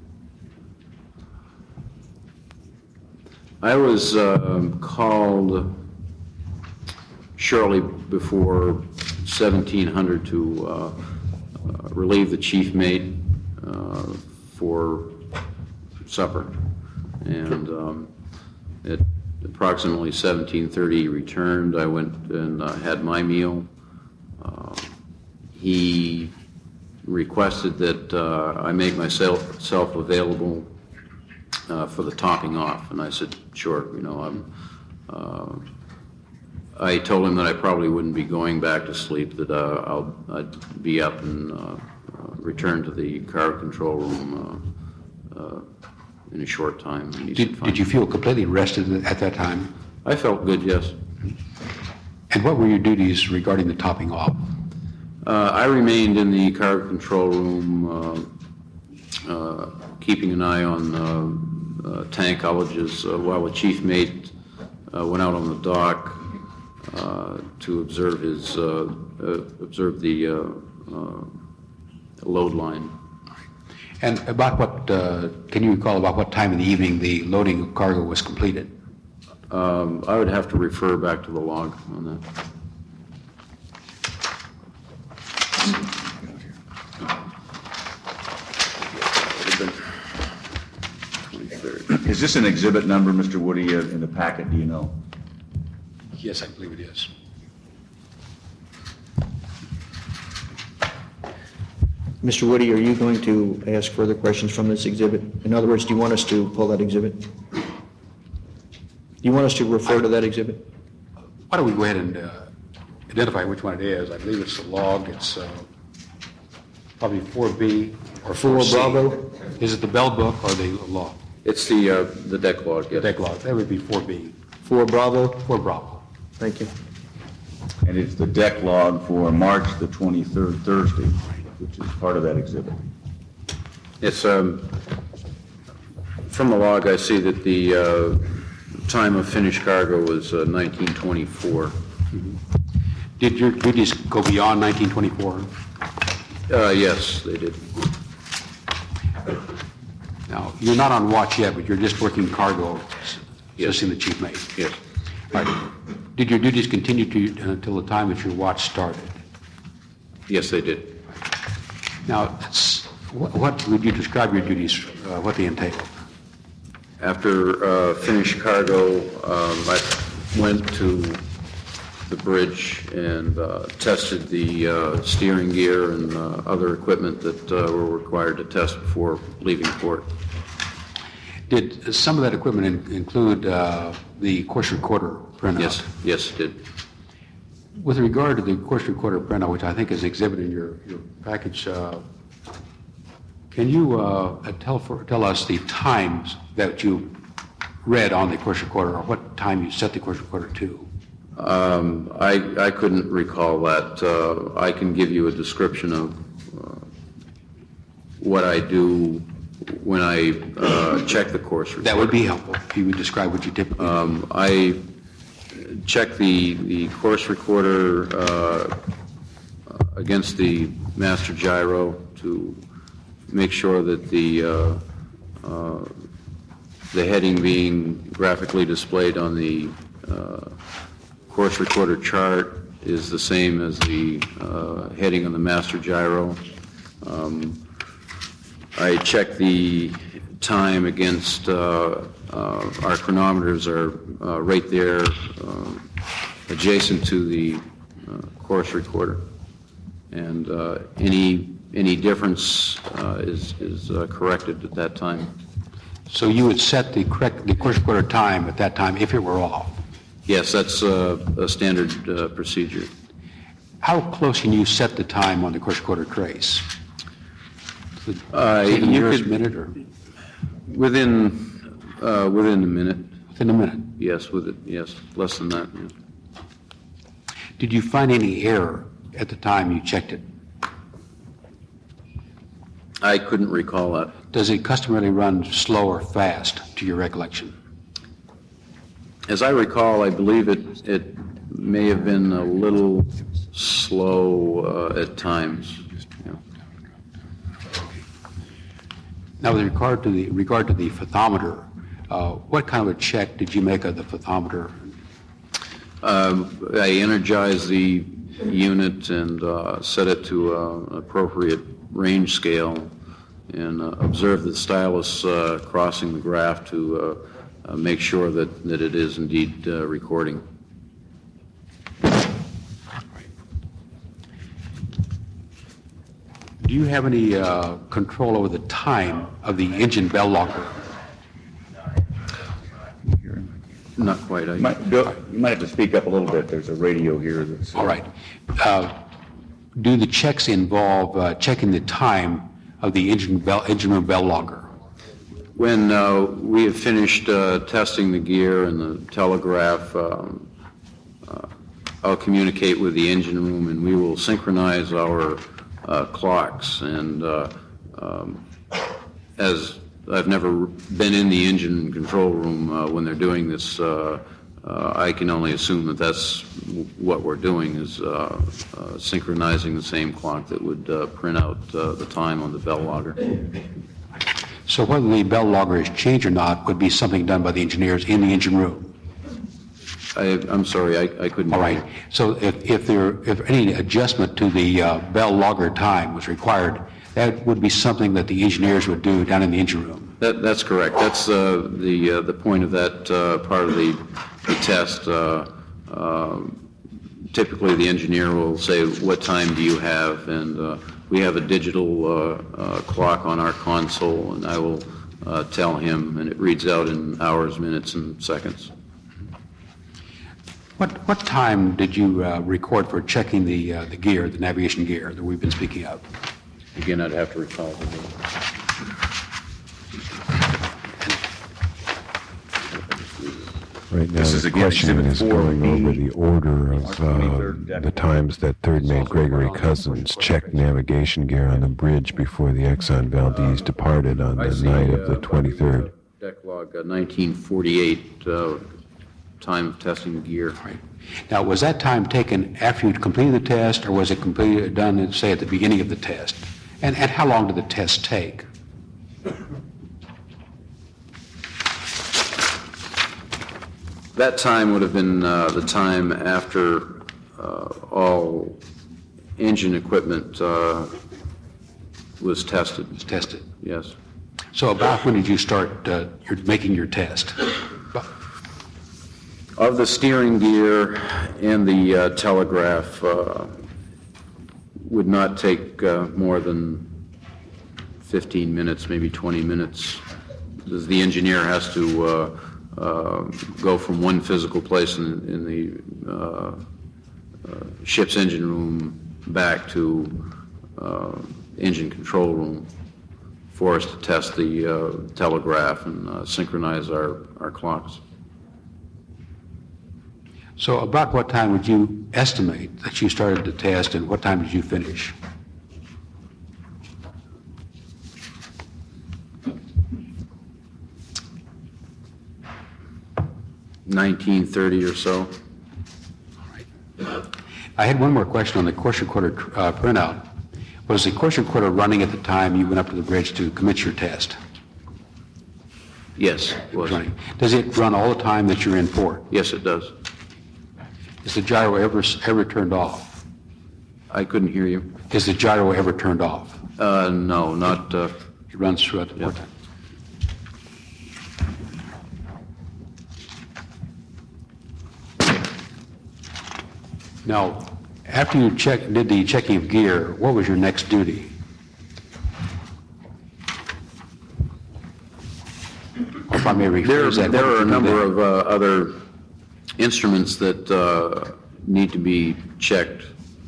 [SPEAKER 11] I was called shortly before 1700 to relieve the chief mate for supper, and at approximately 17:30 he returned. I went and had my meal. He requested that I make myself available for the topping off, and I said, sure. I told him that I probably wouldn't be going back to sleep, that I'd be up and return to the cargo control room in a short time.
[SPEAKER 12] Did you feel completely rested at that time?
[SPEAKER 11] I felt good, yes.
[SPEAKER 12] And what were your duties regarding the topping off?
[SPEAKER 11] I remained in the cargo control room, keeping an eye on tankologies while the chief mate went out on the dock to observe the load line.
[SPEAKER 12] And about what, can you recall about what time in the evening the loading of cargo was completed?
[SPEAKER 11] I would have to refer back to the log on that.
[SPEAKER 10] Is this an exhibit number, Mr. Woody, in the packet? Do you know?
[SPEAKER 12] Yes, I believe it is.
[SPEAKER 3] Mr. Woody, are you going to ask further questions from this exhibit? In other words, do you want us to pull that exhibit? Do you want us to refer to that exhibit?
[SPEAKER 12] Why don't we go ahead and identify which one it is? I believe it's the log. It's probably 4B or 4C.
[SPEAKER 3] Bravo?
[SPEAKER 12] Is it the bell book or the log?
[SPEAKER 11] It's the deck log, yes.
[SPEAKER 12] The deck log. That would be 4B.
[SPEAKER 3] 4 Bravo?
[SPEAKER 12] 4 Bravo.
[SPEAKER 3] Thank you.
[SPEAKER 10] And it's the deck log for March the 23rd, Thursday, which is part of that exhibit.
[SPEAKER 11] It's from the log. I see that the time of finished cargo was 1924.
[SPEAKER 12] Mm-hmm. Did your duties go beyond 1924?
[SPEAKER 11] Yes, they did.
[SPEAKER 12] Now, you're not on watch yet, but you're just working cargo, assisting the chief mate.
[SPEAKER 11] Yes.
[SPEAKER 12] All right. Did your duties continue until the time that your watch started?
[SPEAKER 11] Yes, they did.
[SPEAKER 12] Now, what would you describe your duties, what they entailed?
[SPEAKER 11] After finished cargo, I went to the bridge and tested the steering gear and other equipment that were required to test before leaving port.
[SPEAKER 12] Did some of that equipment include the course recorder printout?
[SPEAKER 11] Yes, it did.
[SPEAKER 12] With regard to the course recorder printout, which I think is exhibited in your package, can you tell us the times that you read on the course recorder, or what time you set the course recorder to?
[SPEAKER 11] I couldn't recall that. I can give you a description of what I do when I check the course recorder.
[SPEAKER 12] That would be helpful if you would describe what you typically do.
[SPEAKER 11] I check the course recorder against the master gyro to make sure that the heading being graphically displayed on the course recorder chart is the same as the heading on the master gyro. I check the time against our chronometers are right there adjacent to the course recorder. And any difference is corrected at that time.
[SPEAKER 12] So you would set the course recorder time at that time if it were off?
[SPEAKER 11] Yes, that's a standard procedure.
[SPEAKER 12] How close can you set the time on the course recorder trace?
[SPEAKER 11] You could,
[SPEAKER 12] minute or
[SPEAKER 11] within a minute.
[SPEAKER 12] Within a minute?
[SPEAKER 11] Yes, yes, less than that. Yeah.
[SPEAKER 12] Did you find any error at the time you checked it?
[SPEAKER 11] I couldn't recall that.
[SPEAKER 12] Does it customarily run slow or fast, to your recollection?
[SPEAKER 11] As I recall, I believe it may have been a little slow at times. Yeah.
[SPEAKER 12] Now, with regard to the fathometer, what kind of a check did you make of the fathometer?
[SPEAKER 11] I energized the unit and set it to an appropriate range scale and observed the stylus crossing the graph to make sure that it is indeed recording.
[SPEAKER 12] Do you have any control over the time of the engine bell locker?
[SPEAKER 11] Not quite.
[SPEAKER 10] You might have to speak up a little bit. There's a radio here. That's,
[SPEAKER 12] all right. Do the checks involve checking the time of the engine room bell locker?
[SPEAKER 11] When we have finished testing the gear and the telegraph, I'll communicate with the engine room and we will synchronize our clocks. And as I've never been in the engine control room when they're doing this, I can only assume that that's what we're doing is synchronizing the same clock that would print out the time on the bell logger.
[SPEAKER 12] So whether the bell logger is changed or not would be something done by the engineers in the engine room?
[SPEAKER 11] I'm sorry, I couldn't.
[SPEAKER 12] All right. So if any adjustment to the bell logger time was required, that would be something that the engineers would do down in the engine room.
[SPEAKER 11] That's correct. That's the point of that part of the test. Typically, the engineer will say, "What time do you have?" And we have a digital clock on our console, and I will tell him, and it reads out in hours, minutes, and seconds.
[SPEAKER 12] What time did you record for checking the gear, the navigation gear that we've been speaking of?
[SPEAKER 11] Again, I'd have to recall.
[SPEAKER 1] Right now, the question is going over the order of the times that Third Mate Gregory Cousins checked navigation gear on the bridge before the Exxon Valdez departed on the night of the 23rd.
[SPEAKER 11] Deck log 1948, time of testing the gear.
[SPEAKER 12] Right. Now, was that time taken after you'd completed the test, or was it done, say, at the beginning of the test? And how long did the test take?
[SPEAKER 11] That time would have been the time after all engine equipment was tested.
[SPEAKER 12] Was tested?
[SPEAKER 11] Yes.
[SPEAKER 12] So about when did you start making your test?
[SPEAKER 11] Of the steering gear and the telegraph would not take more than 15 minutes, maybe 20 minutes, because the engineer has to go from one physical place in the ship's engine room back to engine control room for us to test the telegraph and synchronize our clocks.
[SPEAKER 12] So about what time would you estimate that you started the test, and what time did you finish?
[SPEAKER 11] $1930 or so.
[SPEAKER 12] All right. I had one more question on the course recorder printout. Was the course recorder running at the time you went up to the bridge to commit your test?
[SPEAKER 11] Yes, it was.
[SPEAKER 12] Running. Does it run all the time that you're in port?
[SPEAKER 11] Yes, it does.
[SPEAKER 12] Is the gyro ever turned off?
[SPEAKER 11] I couldn't hear you.
[SPEAKER 12] Is the gyro ever turned off?
[SPEAKER 11] No, not.
[SPEAKER 12] It runs throughout the port time. Now, after you did the checking of gear, what was your next duty? Or if I may rephrase that,
[SPEAKER 11] there are a number of other instruments that need to be checked.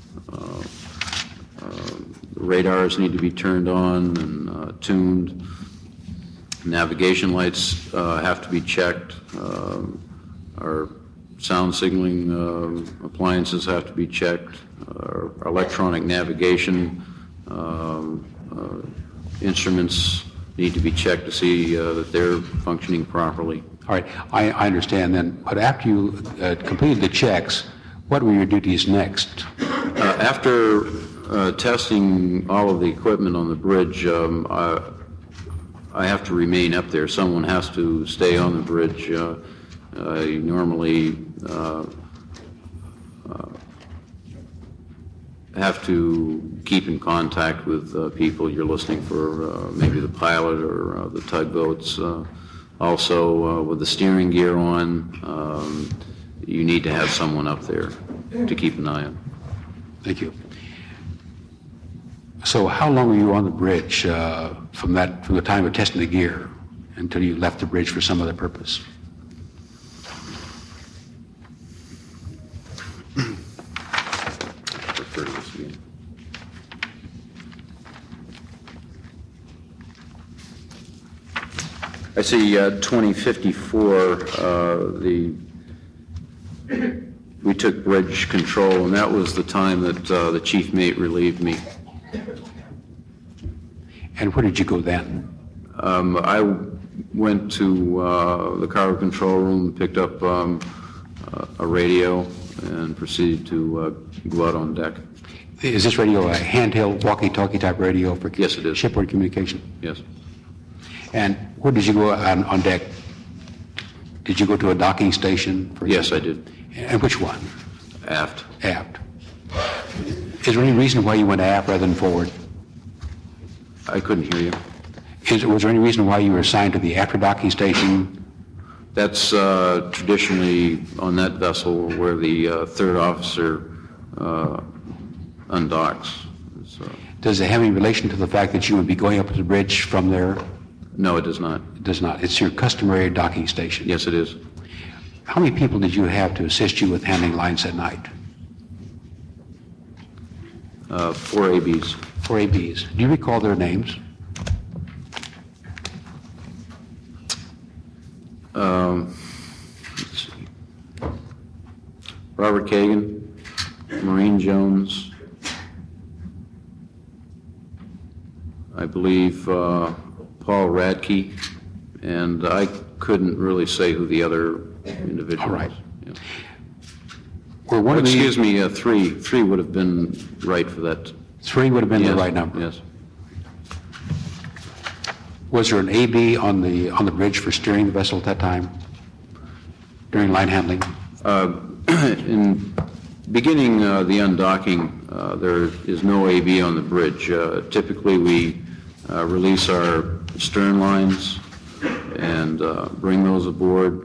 [SPEAKER 11] Radars need to be turned on and tuned. Navigation lights have to be checked. Our sound signaling appliances have to be checked. Our electronic navigation instruments need to be checked to see that they're functioning properly.
[SPEAKER 12] All right, I understand then. But after you completed the checks, what were your duties next?
[SPEAKER 11] After testing all of the equipment on the bridge, I have to remain up there. Someone has to stay on the bridge. You normally have to keep in contact with people. You're listening for maybe the pilot or the tugboats. Also, with the steering gear on, you need to have someone up there to keep an eye on.
[SPEAKER 12] Thank you. So how long were you on the bridge from the time of testing the gear until you left the bridge for some other purpose?
[SPEAKER 11] I see 2054, we took bridge control, and that was the time that the chief mate relieved me.
[SPEAKER 12] And where did you go then?
[SPEAKER 11] I went to the cargo control room, picked up a radio, and proceeded to go out on deck.
[SPEAKER 12] Is this radio a handheld walkie-talkie type radio for
[SPEAKER 11] Yes, it is.
[SPEAKER 12] shipboard communication?
[SPEAKER 11] Yes.
[SPEAKER 12] And where did you go on deck? Did you go to a docking station?
[SPEAKER 11] Yes, I did.
[SPEAKER 12] And which one?
[SPEAKER 11] Aft.
[SPEAKER 12] Aft. Is there any reason why you went aft rather than forward?
[SPEAKER 11] I couldn't hear you.
[SPEAKER 12] Was there any reason why you were assigned to the after docking station?
[SPEAKER 11] That's traditionally on that vessel where the third officer undocks.
[SPEAKER 12] Does it have any relation to the fact that you would be going up to the bridge from there?
[SPEAKER 11] No, it does not.
[SPEAKER 12] It does not. It's your customary docking station.
[SPEAKER 11] Yes, it is.
[SPEAKER 12] How many people did you have to assist you with handling lines at night?
[SPEAKER 11] 4 ABs.
[SPEAKER 12] 4 ABs. Do you recall their names?
[SPEAKER 11] Let's see. Robert Kagan, Maureen Jones, I believe Paul Radke, and I couldn't really say who the other individual
[SPEAKER 12] All right.
[SPEAKER 11] was. Yeah. Excuse me, three would have been right for that.
[SPEAKER 12] 3 would have been
[SPEAKER 11] Yes.
[SPEAKER 12] the right number.
[SPEAKER 11] Yes.
[SPEAKER 12] Was there an AB on the bridge for steering the vessel at that time during line handling?
[SPEAKER 11] In beginning the undocking, there is no AB on the bridge. Typically, we release our stern lines and bring those aboard.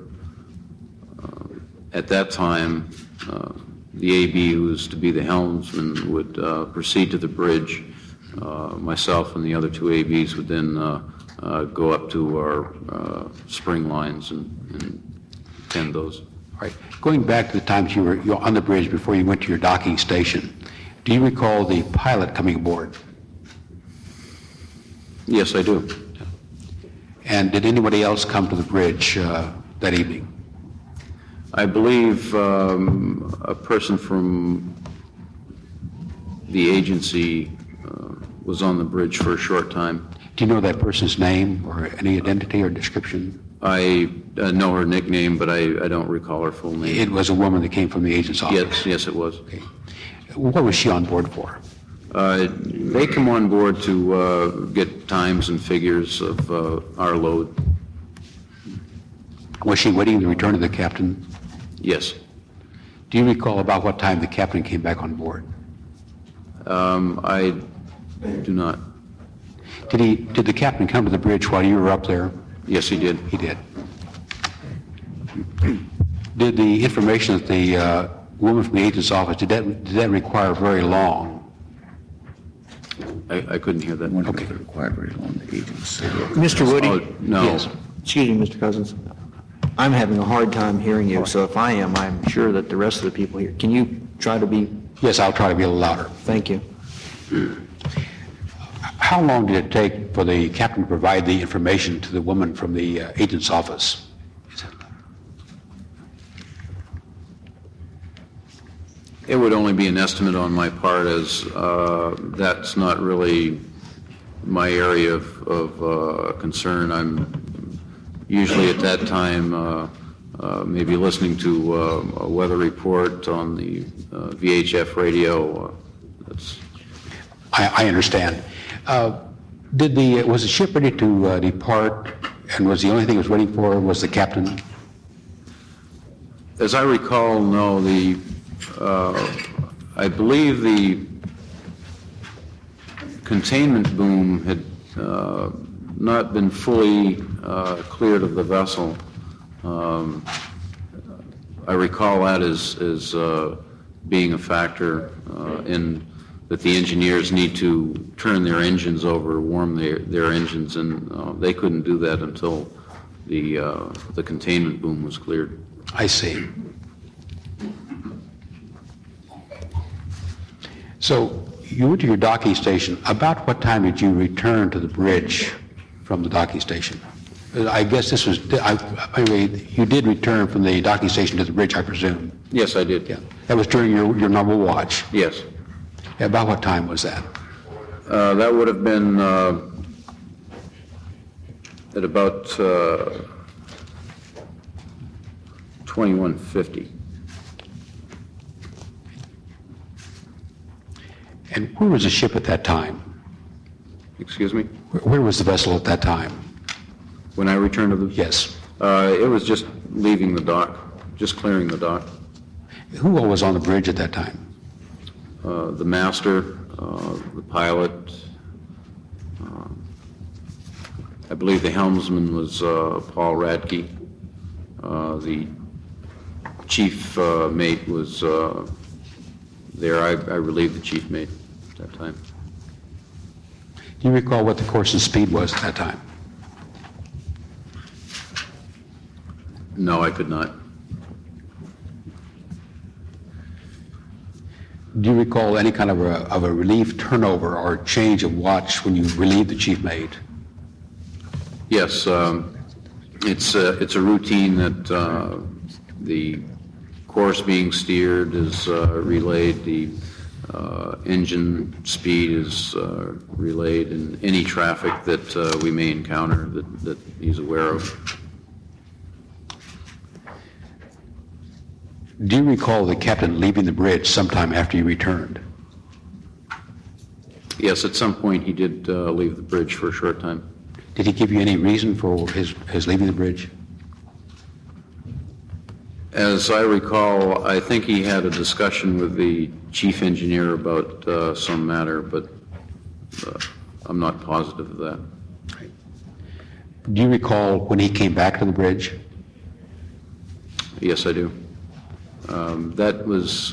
[SPEAKER 11] At that time, the AB, who was to be the helmsman, would proceed to the bridge. Myself and the other 2 ABs would then go up to our spring lines and tend those.
[SPEAKER 12] All right. Going back to the times you were on the bridge before you went to your docking station, do you recall the pilot coming aboard?
[SPEAKER 11] Yes, I do.
[SPEAKER 12] And did anybody else come to the bridge that evening?
[SPEAKER 11] I believe a person from the agency was on the bridge for a short time.
[SPEAKER 12] Do you know that person's name or any identity or description?
[SPEAKER 11] I know her nickname, but I don't recall her full name.
[SPEAKER 12] It was a woman that came from the agent's office?
[SPEAKER 11] Yes, it was.
[SPEAKER 12] Okay. What was she on board for?
[SPEAKER 11] They come on board to get times and figures of our load.
[SPEAKER 12] Was she waiting the return of the captain?
[SPEAKER 11] Yes.
[SPEAKER 12] Do you recall about what time the captain came back on board?
[SPEAKER 11] I do not.
[SPEAKER 12] Did the captain come to the bridge while you were up there?
[SPEAKER 11] Yes, he did.
[SPEAKER 12] He did. Did the information that woman from the agent's office, did that require very long?
[SPEAKER 11] I couldn't hear that.
[SPEAKER 10] Okay. Required very long, the agents.
[SPEAKER 3] Mr. Woody?
[SPEAKER 11] No.
[SPEAKER 12] Yes.
[SPEAKER 3] Excuse me, Mr. Cousins. I'm having a hard time hearing you, so if I am, I'm sure that the rest of the people here. Can you try to be...
[SPEAKER 12] Yes, I'll try to be a little louder.
[SPEAKER 3] Thank you.
[SPEAKER 12] How long did it take for the captain to provide the information to the woman from the agent's office?
[SPEAKER 11] It would only be an estimate on my part, as that's not really my area of concern. I'm usually at that time maybe listening to a weather report on the VHF radio.
[SPEAKER 12] I understand. Was the ship ready to depart, and was the only thing it was waiting for was the captain?
[SPEAKER 11] As I recall, no. I believe the containment boom had not been fully cleared of the vessel. I recall that as being a factor in that the engineers need to turn their engines over, warm their engines, and they couldn't do that until the containment boom was cleared.
[SPEAKER 12] I see. So you went to your docking station. About what time did you return to the bridge from the docking station? I guess this was, you did return from the docking station to the bridge, I presume.
[SPEAKER 11] Yes, I did.
[SPEAKER 12] Yeah. That was during your normal watch?
[SPEAKER 11] Yes.
[SPEAKER 12] About what time was that?
[SPEAKER 11] That would have been at about 21:50.
[SPEAKER 12] And where was the ship at that time?
[SPEAKER 11] Excuse me?
[SPEAKER 12] Where was the vessel at that time?
[SPEAKER 11] When I returned to the...
[SPEAKER 12] Yes.
[SPEAKER 11] It was just leaving the dock, just clearing the dock.
[SPEAKER 12] Who all was on the bridge at that time?
[SPEAKER 11] The master, the pilot. I believe the helmsman was Paul Radke. The chief mate was there. I relieved the chief mate at that time.
[SPEAKER 12] Do you recall what the course and speed was at that time?
[SPEAKER 11] No, I could not.
[SPEAKER 12] Do you recall any kind of a relief turnover or change of watch when you relieved the chief mate?
[SPEAKER 11] Yes, it's a routine that the course being steered is relayed, the engine speed is relayed, and any traffic that we may encounter that he's aware of.
[SPEAKER 12] Do you recall the captain leaving the bridge sometime after you returned?
[SPEAKER 11] Yes, at some point he did leave the bridge for a short time.
[SPEAKER 12] Did he give you any reason for his leaving the bridge?
[SPEAKER 11] As I recall, I think he had a discussion with the chief engineer about some matter, but I'm not positive of that.
[SPEAKER 12] Do you recall when he came back to the bridge?
[SPEAKER 11] Yes, I do. That was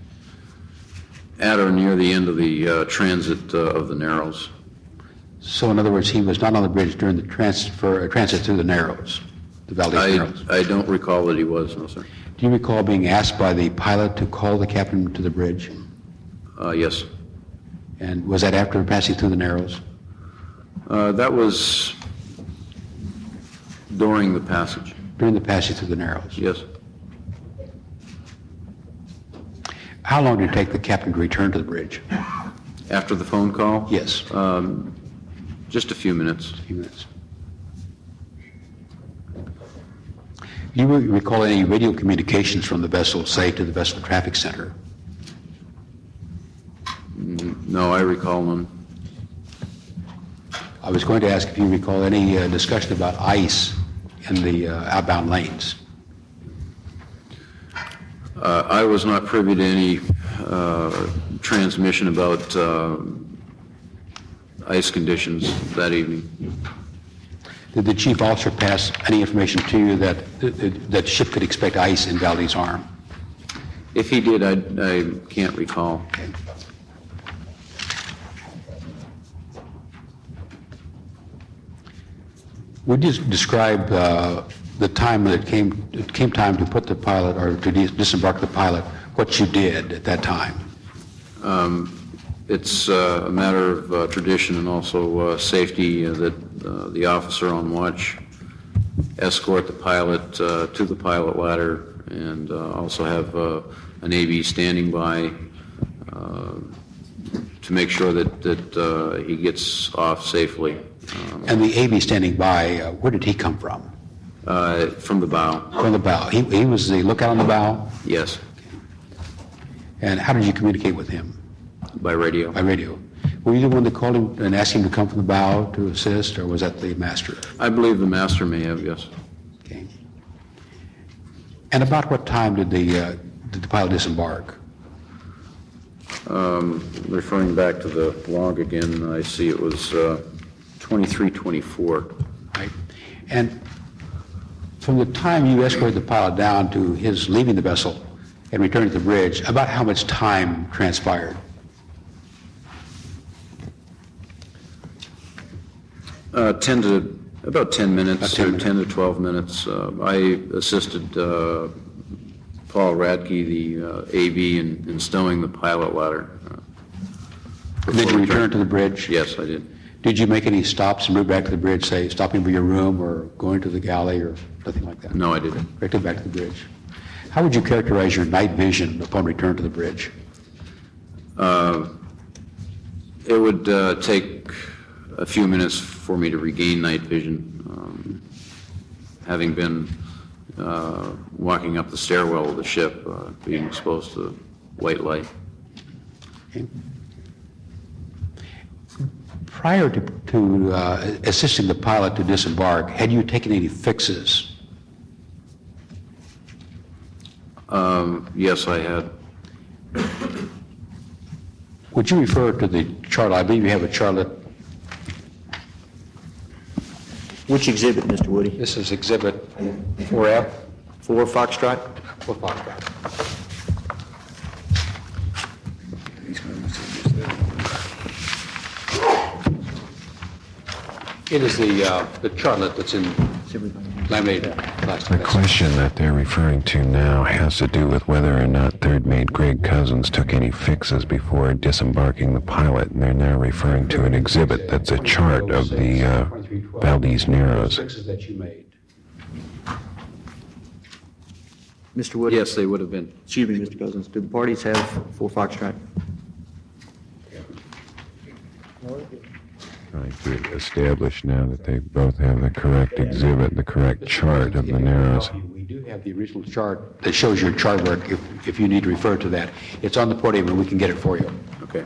[SPEAKER 11] at or near the end of the transit of the Narrows.
[SPEAKER 12] So, in other words, he was not on the bridge during the transit through the Narrows, the Valdez Narrows?
[SPEAKER 11] I don't recall that he was, no, sir.
[SPEAKER 12] Do you recall being asked by the pilot to call the captain to the bridge?
[SPEAKER 11] Yes.
[SPEAKER 12] And was that after passing through the Narrows?
[SPEAKER 11] That was during the passage.
[SPEAKER 12] During the passage through the Narrows?
[SPEAKER 11] Yes.
[SPEAKER 12] How long did it take the captain to return to the bridge?
[SPEAKER 11] After the phone call?
[SPEAKER 12] Yes.
[SPEAKER 11] Just a few minutes.
[SPEAKER 12] A few minutes. Do you recall any radio communications from the vessel, say, to the vessel traffic center?
[SPEAKER 11] No, I recall none.
[SPEAKER 12] I was going to ask if you recall any discussion about ice in the outbound lanes.
[SPEAKER 11] I was not privy to any transmission about ice conditions that evening.
[SPEAKER 12] Did the chief officer pass any information to you that the ship could expect ice in Valdez Arm?
[SPEAKER 11] If he did, I can't recall.
[SPEAKER 12] Okay. Would you describe the time that it came time to put the pilot or to disembark the pilot, what you did at that time?
[SPEAKER 11] It's a matter of tradition and also safety that the officer on watch escort the pilot to the pilot ladder and also have an AB standing by to make sure that he gets off safely.
[SPEAKER 12] And the AB standing by, where did he come from?
[SPEAKER 11] From the bow.
[SPEAKER 12] From the bow. He was the lookout on the bow?
[SPEAKER 11] Yes.
[SPEAKER 12] And how did you communicate with him?
[SPEAKER 11] By radio.
[SPEAKER 12] By radio. Were you the one that called him and asked him to come from the bow to assist, or was that the master?
[SPEAKER 11] I believe the master may have, yes.
[SPEAKER 12] Okay. And about what time did the pilot disembark?
[SPEAKER 11] Referring back to the log again, I see it was 23:24.
[SPEAKER 12] Right. And from the time you escorted the pilot down to his leaving the vessel and returning to the bridge, about how much time transpired?
[SPEAKER 11] About 10 minutes, or 10 to 12 minutes. I assisted Paul Radke, the AB, in stowing the pilot ladder.
[SPEAKER 12] Did you return to the bridge?
[SPEAKER 11] Yes, I did.
[SPEAKER 12] Did you make any stops and move back to the bridge, say stopping for your room or going to the galley or nothing like that?
[SPEAKER 11] No, I didn't.
[SPEAKER 12] Directly back to the bridge. How would you characterize your night vision upon return to the bridge?
[SPEAKER 11] It would take a few minutes for me to regain night vision, having been walking up the stairwell of the ship, being exposed to white light.
[SPEAKER 12] Okay. Prior to assisting the pilot to disembark, had you taken any fixes?
[SPEAKER 11] Yes, I had.
[SPEAKER 12] Would you refer to the chart? I believe you have a chartlet.
[SPEAKER 3] Which exhibit, Mr. Woody?
[SPEAKER 12] This is exhibit 4F.
[SPEAKER 3] 4 Foxtrot?
[SPEAKER 12] 4 Foxtrot. It is the chartlet that's in laminated plastic.
[SPEAKER 1] The question that they're referring to now has to do with whether or not third mate Greg Cousins took any fixes before disembarking the pilot, and they're now referring to an exhibit that's a chart of the Valdez Narrows.
[SPEAKER 12] Fixes that you made.
[SPEAKER 3] Mr. Woody?
[SPEAKER 11] Yes, they would have been.
[SPEAKER 3] Excuse me, Mr. Cousins. Do the parties have 4 Foxtrot?
[SPEAKER 1] Trying to establish now that they both have the correct exhibit, the correct chart of the Narrows.
[SPEAKER 12] We do have the original chart that shows your chart work if you need to refer to that. It's on the podium and we can get it for you.
[SPEAKER 11] Okay.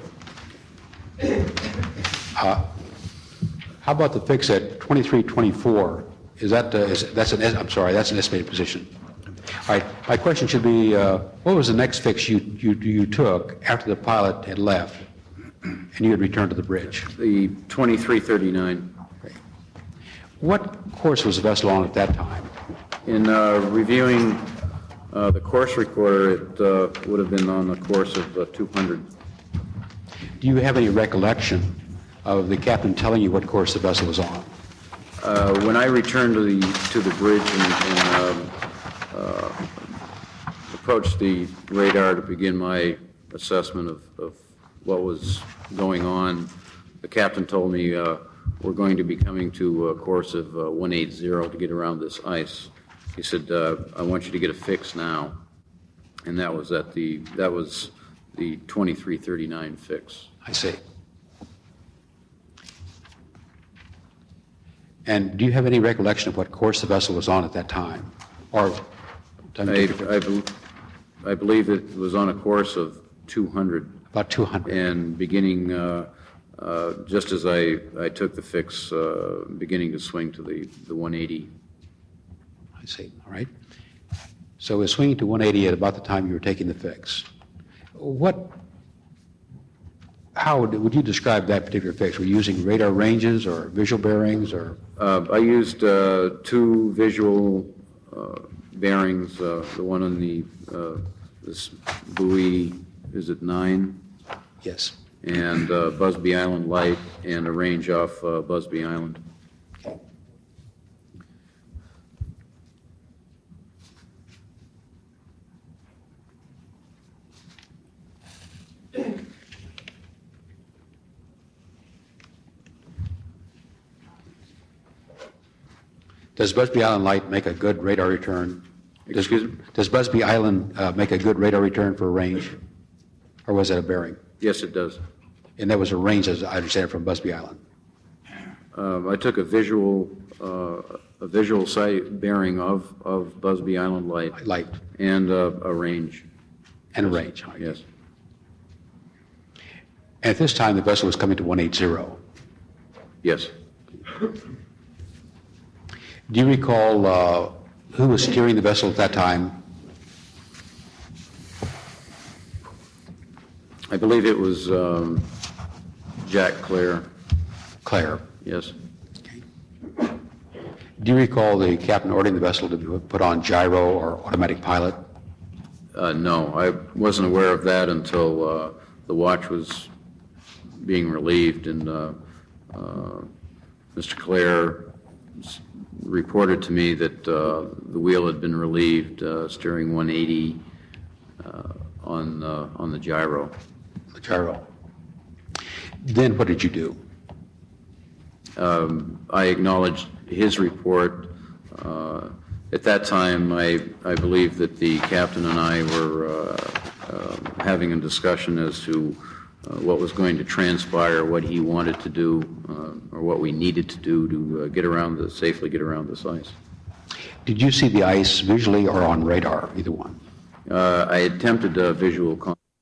[SPEAKER 12] How about the fix at 2324? That's an estimated position. All right. My question should be, what was the next fix you took after the pilot had left and you had returned to the bridge?
[SPEAKER 11] The 2339.
[SPEAKER 12] Okay. What course was the vessel on at that time?
[SPEAKER 11] In reviewing the course recorder, it would have been on a course of 200.
[SPEAKER 12] Do you have any recollection of the captain telling you what course the vessel was on?
[SPEAKER 11] When I returned to the bridge and approached the radar to begin my assessment of what was going on, the captain told me we're going to be coming to a course of 180 to get around this ice. He said, I want you to get a fix now. And that was the 2339 fix.
[SPEAKER 12] I see. And do you have any recollection of what course the vessel was on at that time? Or
[SPEAKER 11] I believe it was on a course of 200.
[SPEAKER 12] About 200.
[SPEAKER 11] And beginning, just as I took the fix, beginning to swing to the 180.
[SPEAKER 12] I see. All right. So it was swinging to 180 at about the time you were taking the fix. How would you describe that particular fix? Were you using radar ranges or visual bearings or?
[SPEAKER 11] I used 2 visual bearings, the one on the This buoy, is it 9?
[SPEAKER 12] Yes.
[SPEAKER 11] And Busby Island Light and a range off Busby Island.
[SPEAKER 12] Does Busby Island Light make a good radar return?
[SPEAKER 11] Excuse me?
[SPEAKER 12] Does Busby Island make a good radar return for a range? Or was that a bearing?
[SPEAKER 11] Yes, it does.
[SPEAKER 12] And that was a range, as I understand it, from Busby Island.
[SPEAKER 11] I took a visual sight bearing of Busby Island Light. And a range.
[SPEAKER 12] And a range.
[SPEAKER 11] Yes.
[SPEAKER 12] And at this time, the vessel was coming to 180.
[SPEAKER 11] Yes.
[SPEAKER 12] Do you recall who was steering the vessel at that time?
[SPEAKER 11] I believe it was Jack Clare.
[SPEAKER 12] Clare.
[SPEAKER 11] Yes.
[SPEAKER 12] Okay. Do you recall the captain ordering the vessel to be put on gyro or automatic pilot?
[SPEAKER 11] No, I wasn't aware of that until the watch was being relieved, and Mr. Clare reported to me that the wheel had been relieved, steering 180 on the gyro.
[SPEAKER 12] The gyro. Then what did you do?
[SPEAKER 11] I acknowledged his report. At that time, I believe that the captain and I were having a discussion as to what was going to transpire, what he wanted to do, or what we needed to do to safely get around this ice.
[SPEAKER 12] Did you see the ice visually or on radar, either one?
[SPEAKER 11] I attempted a visual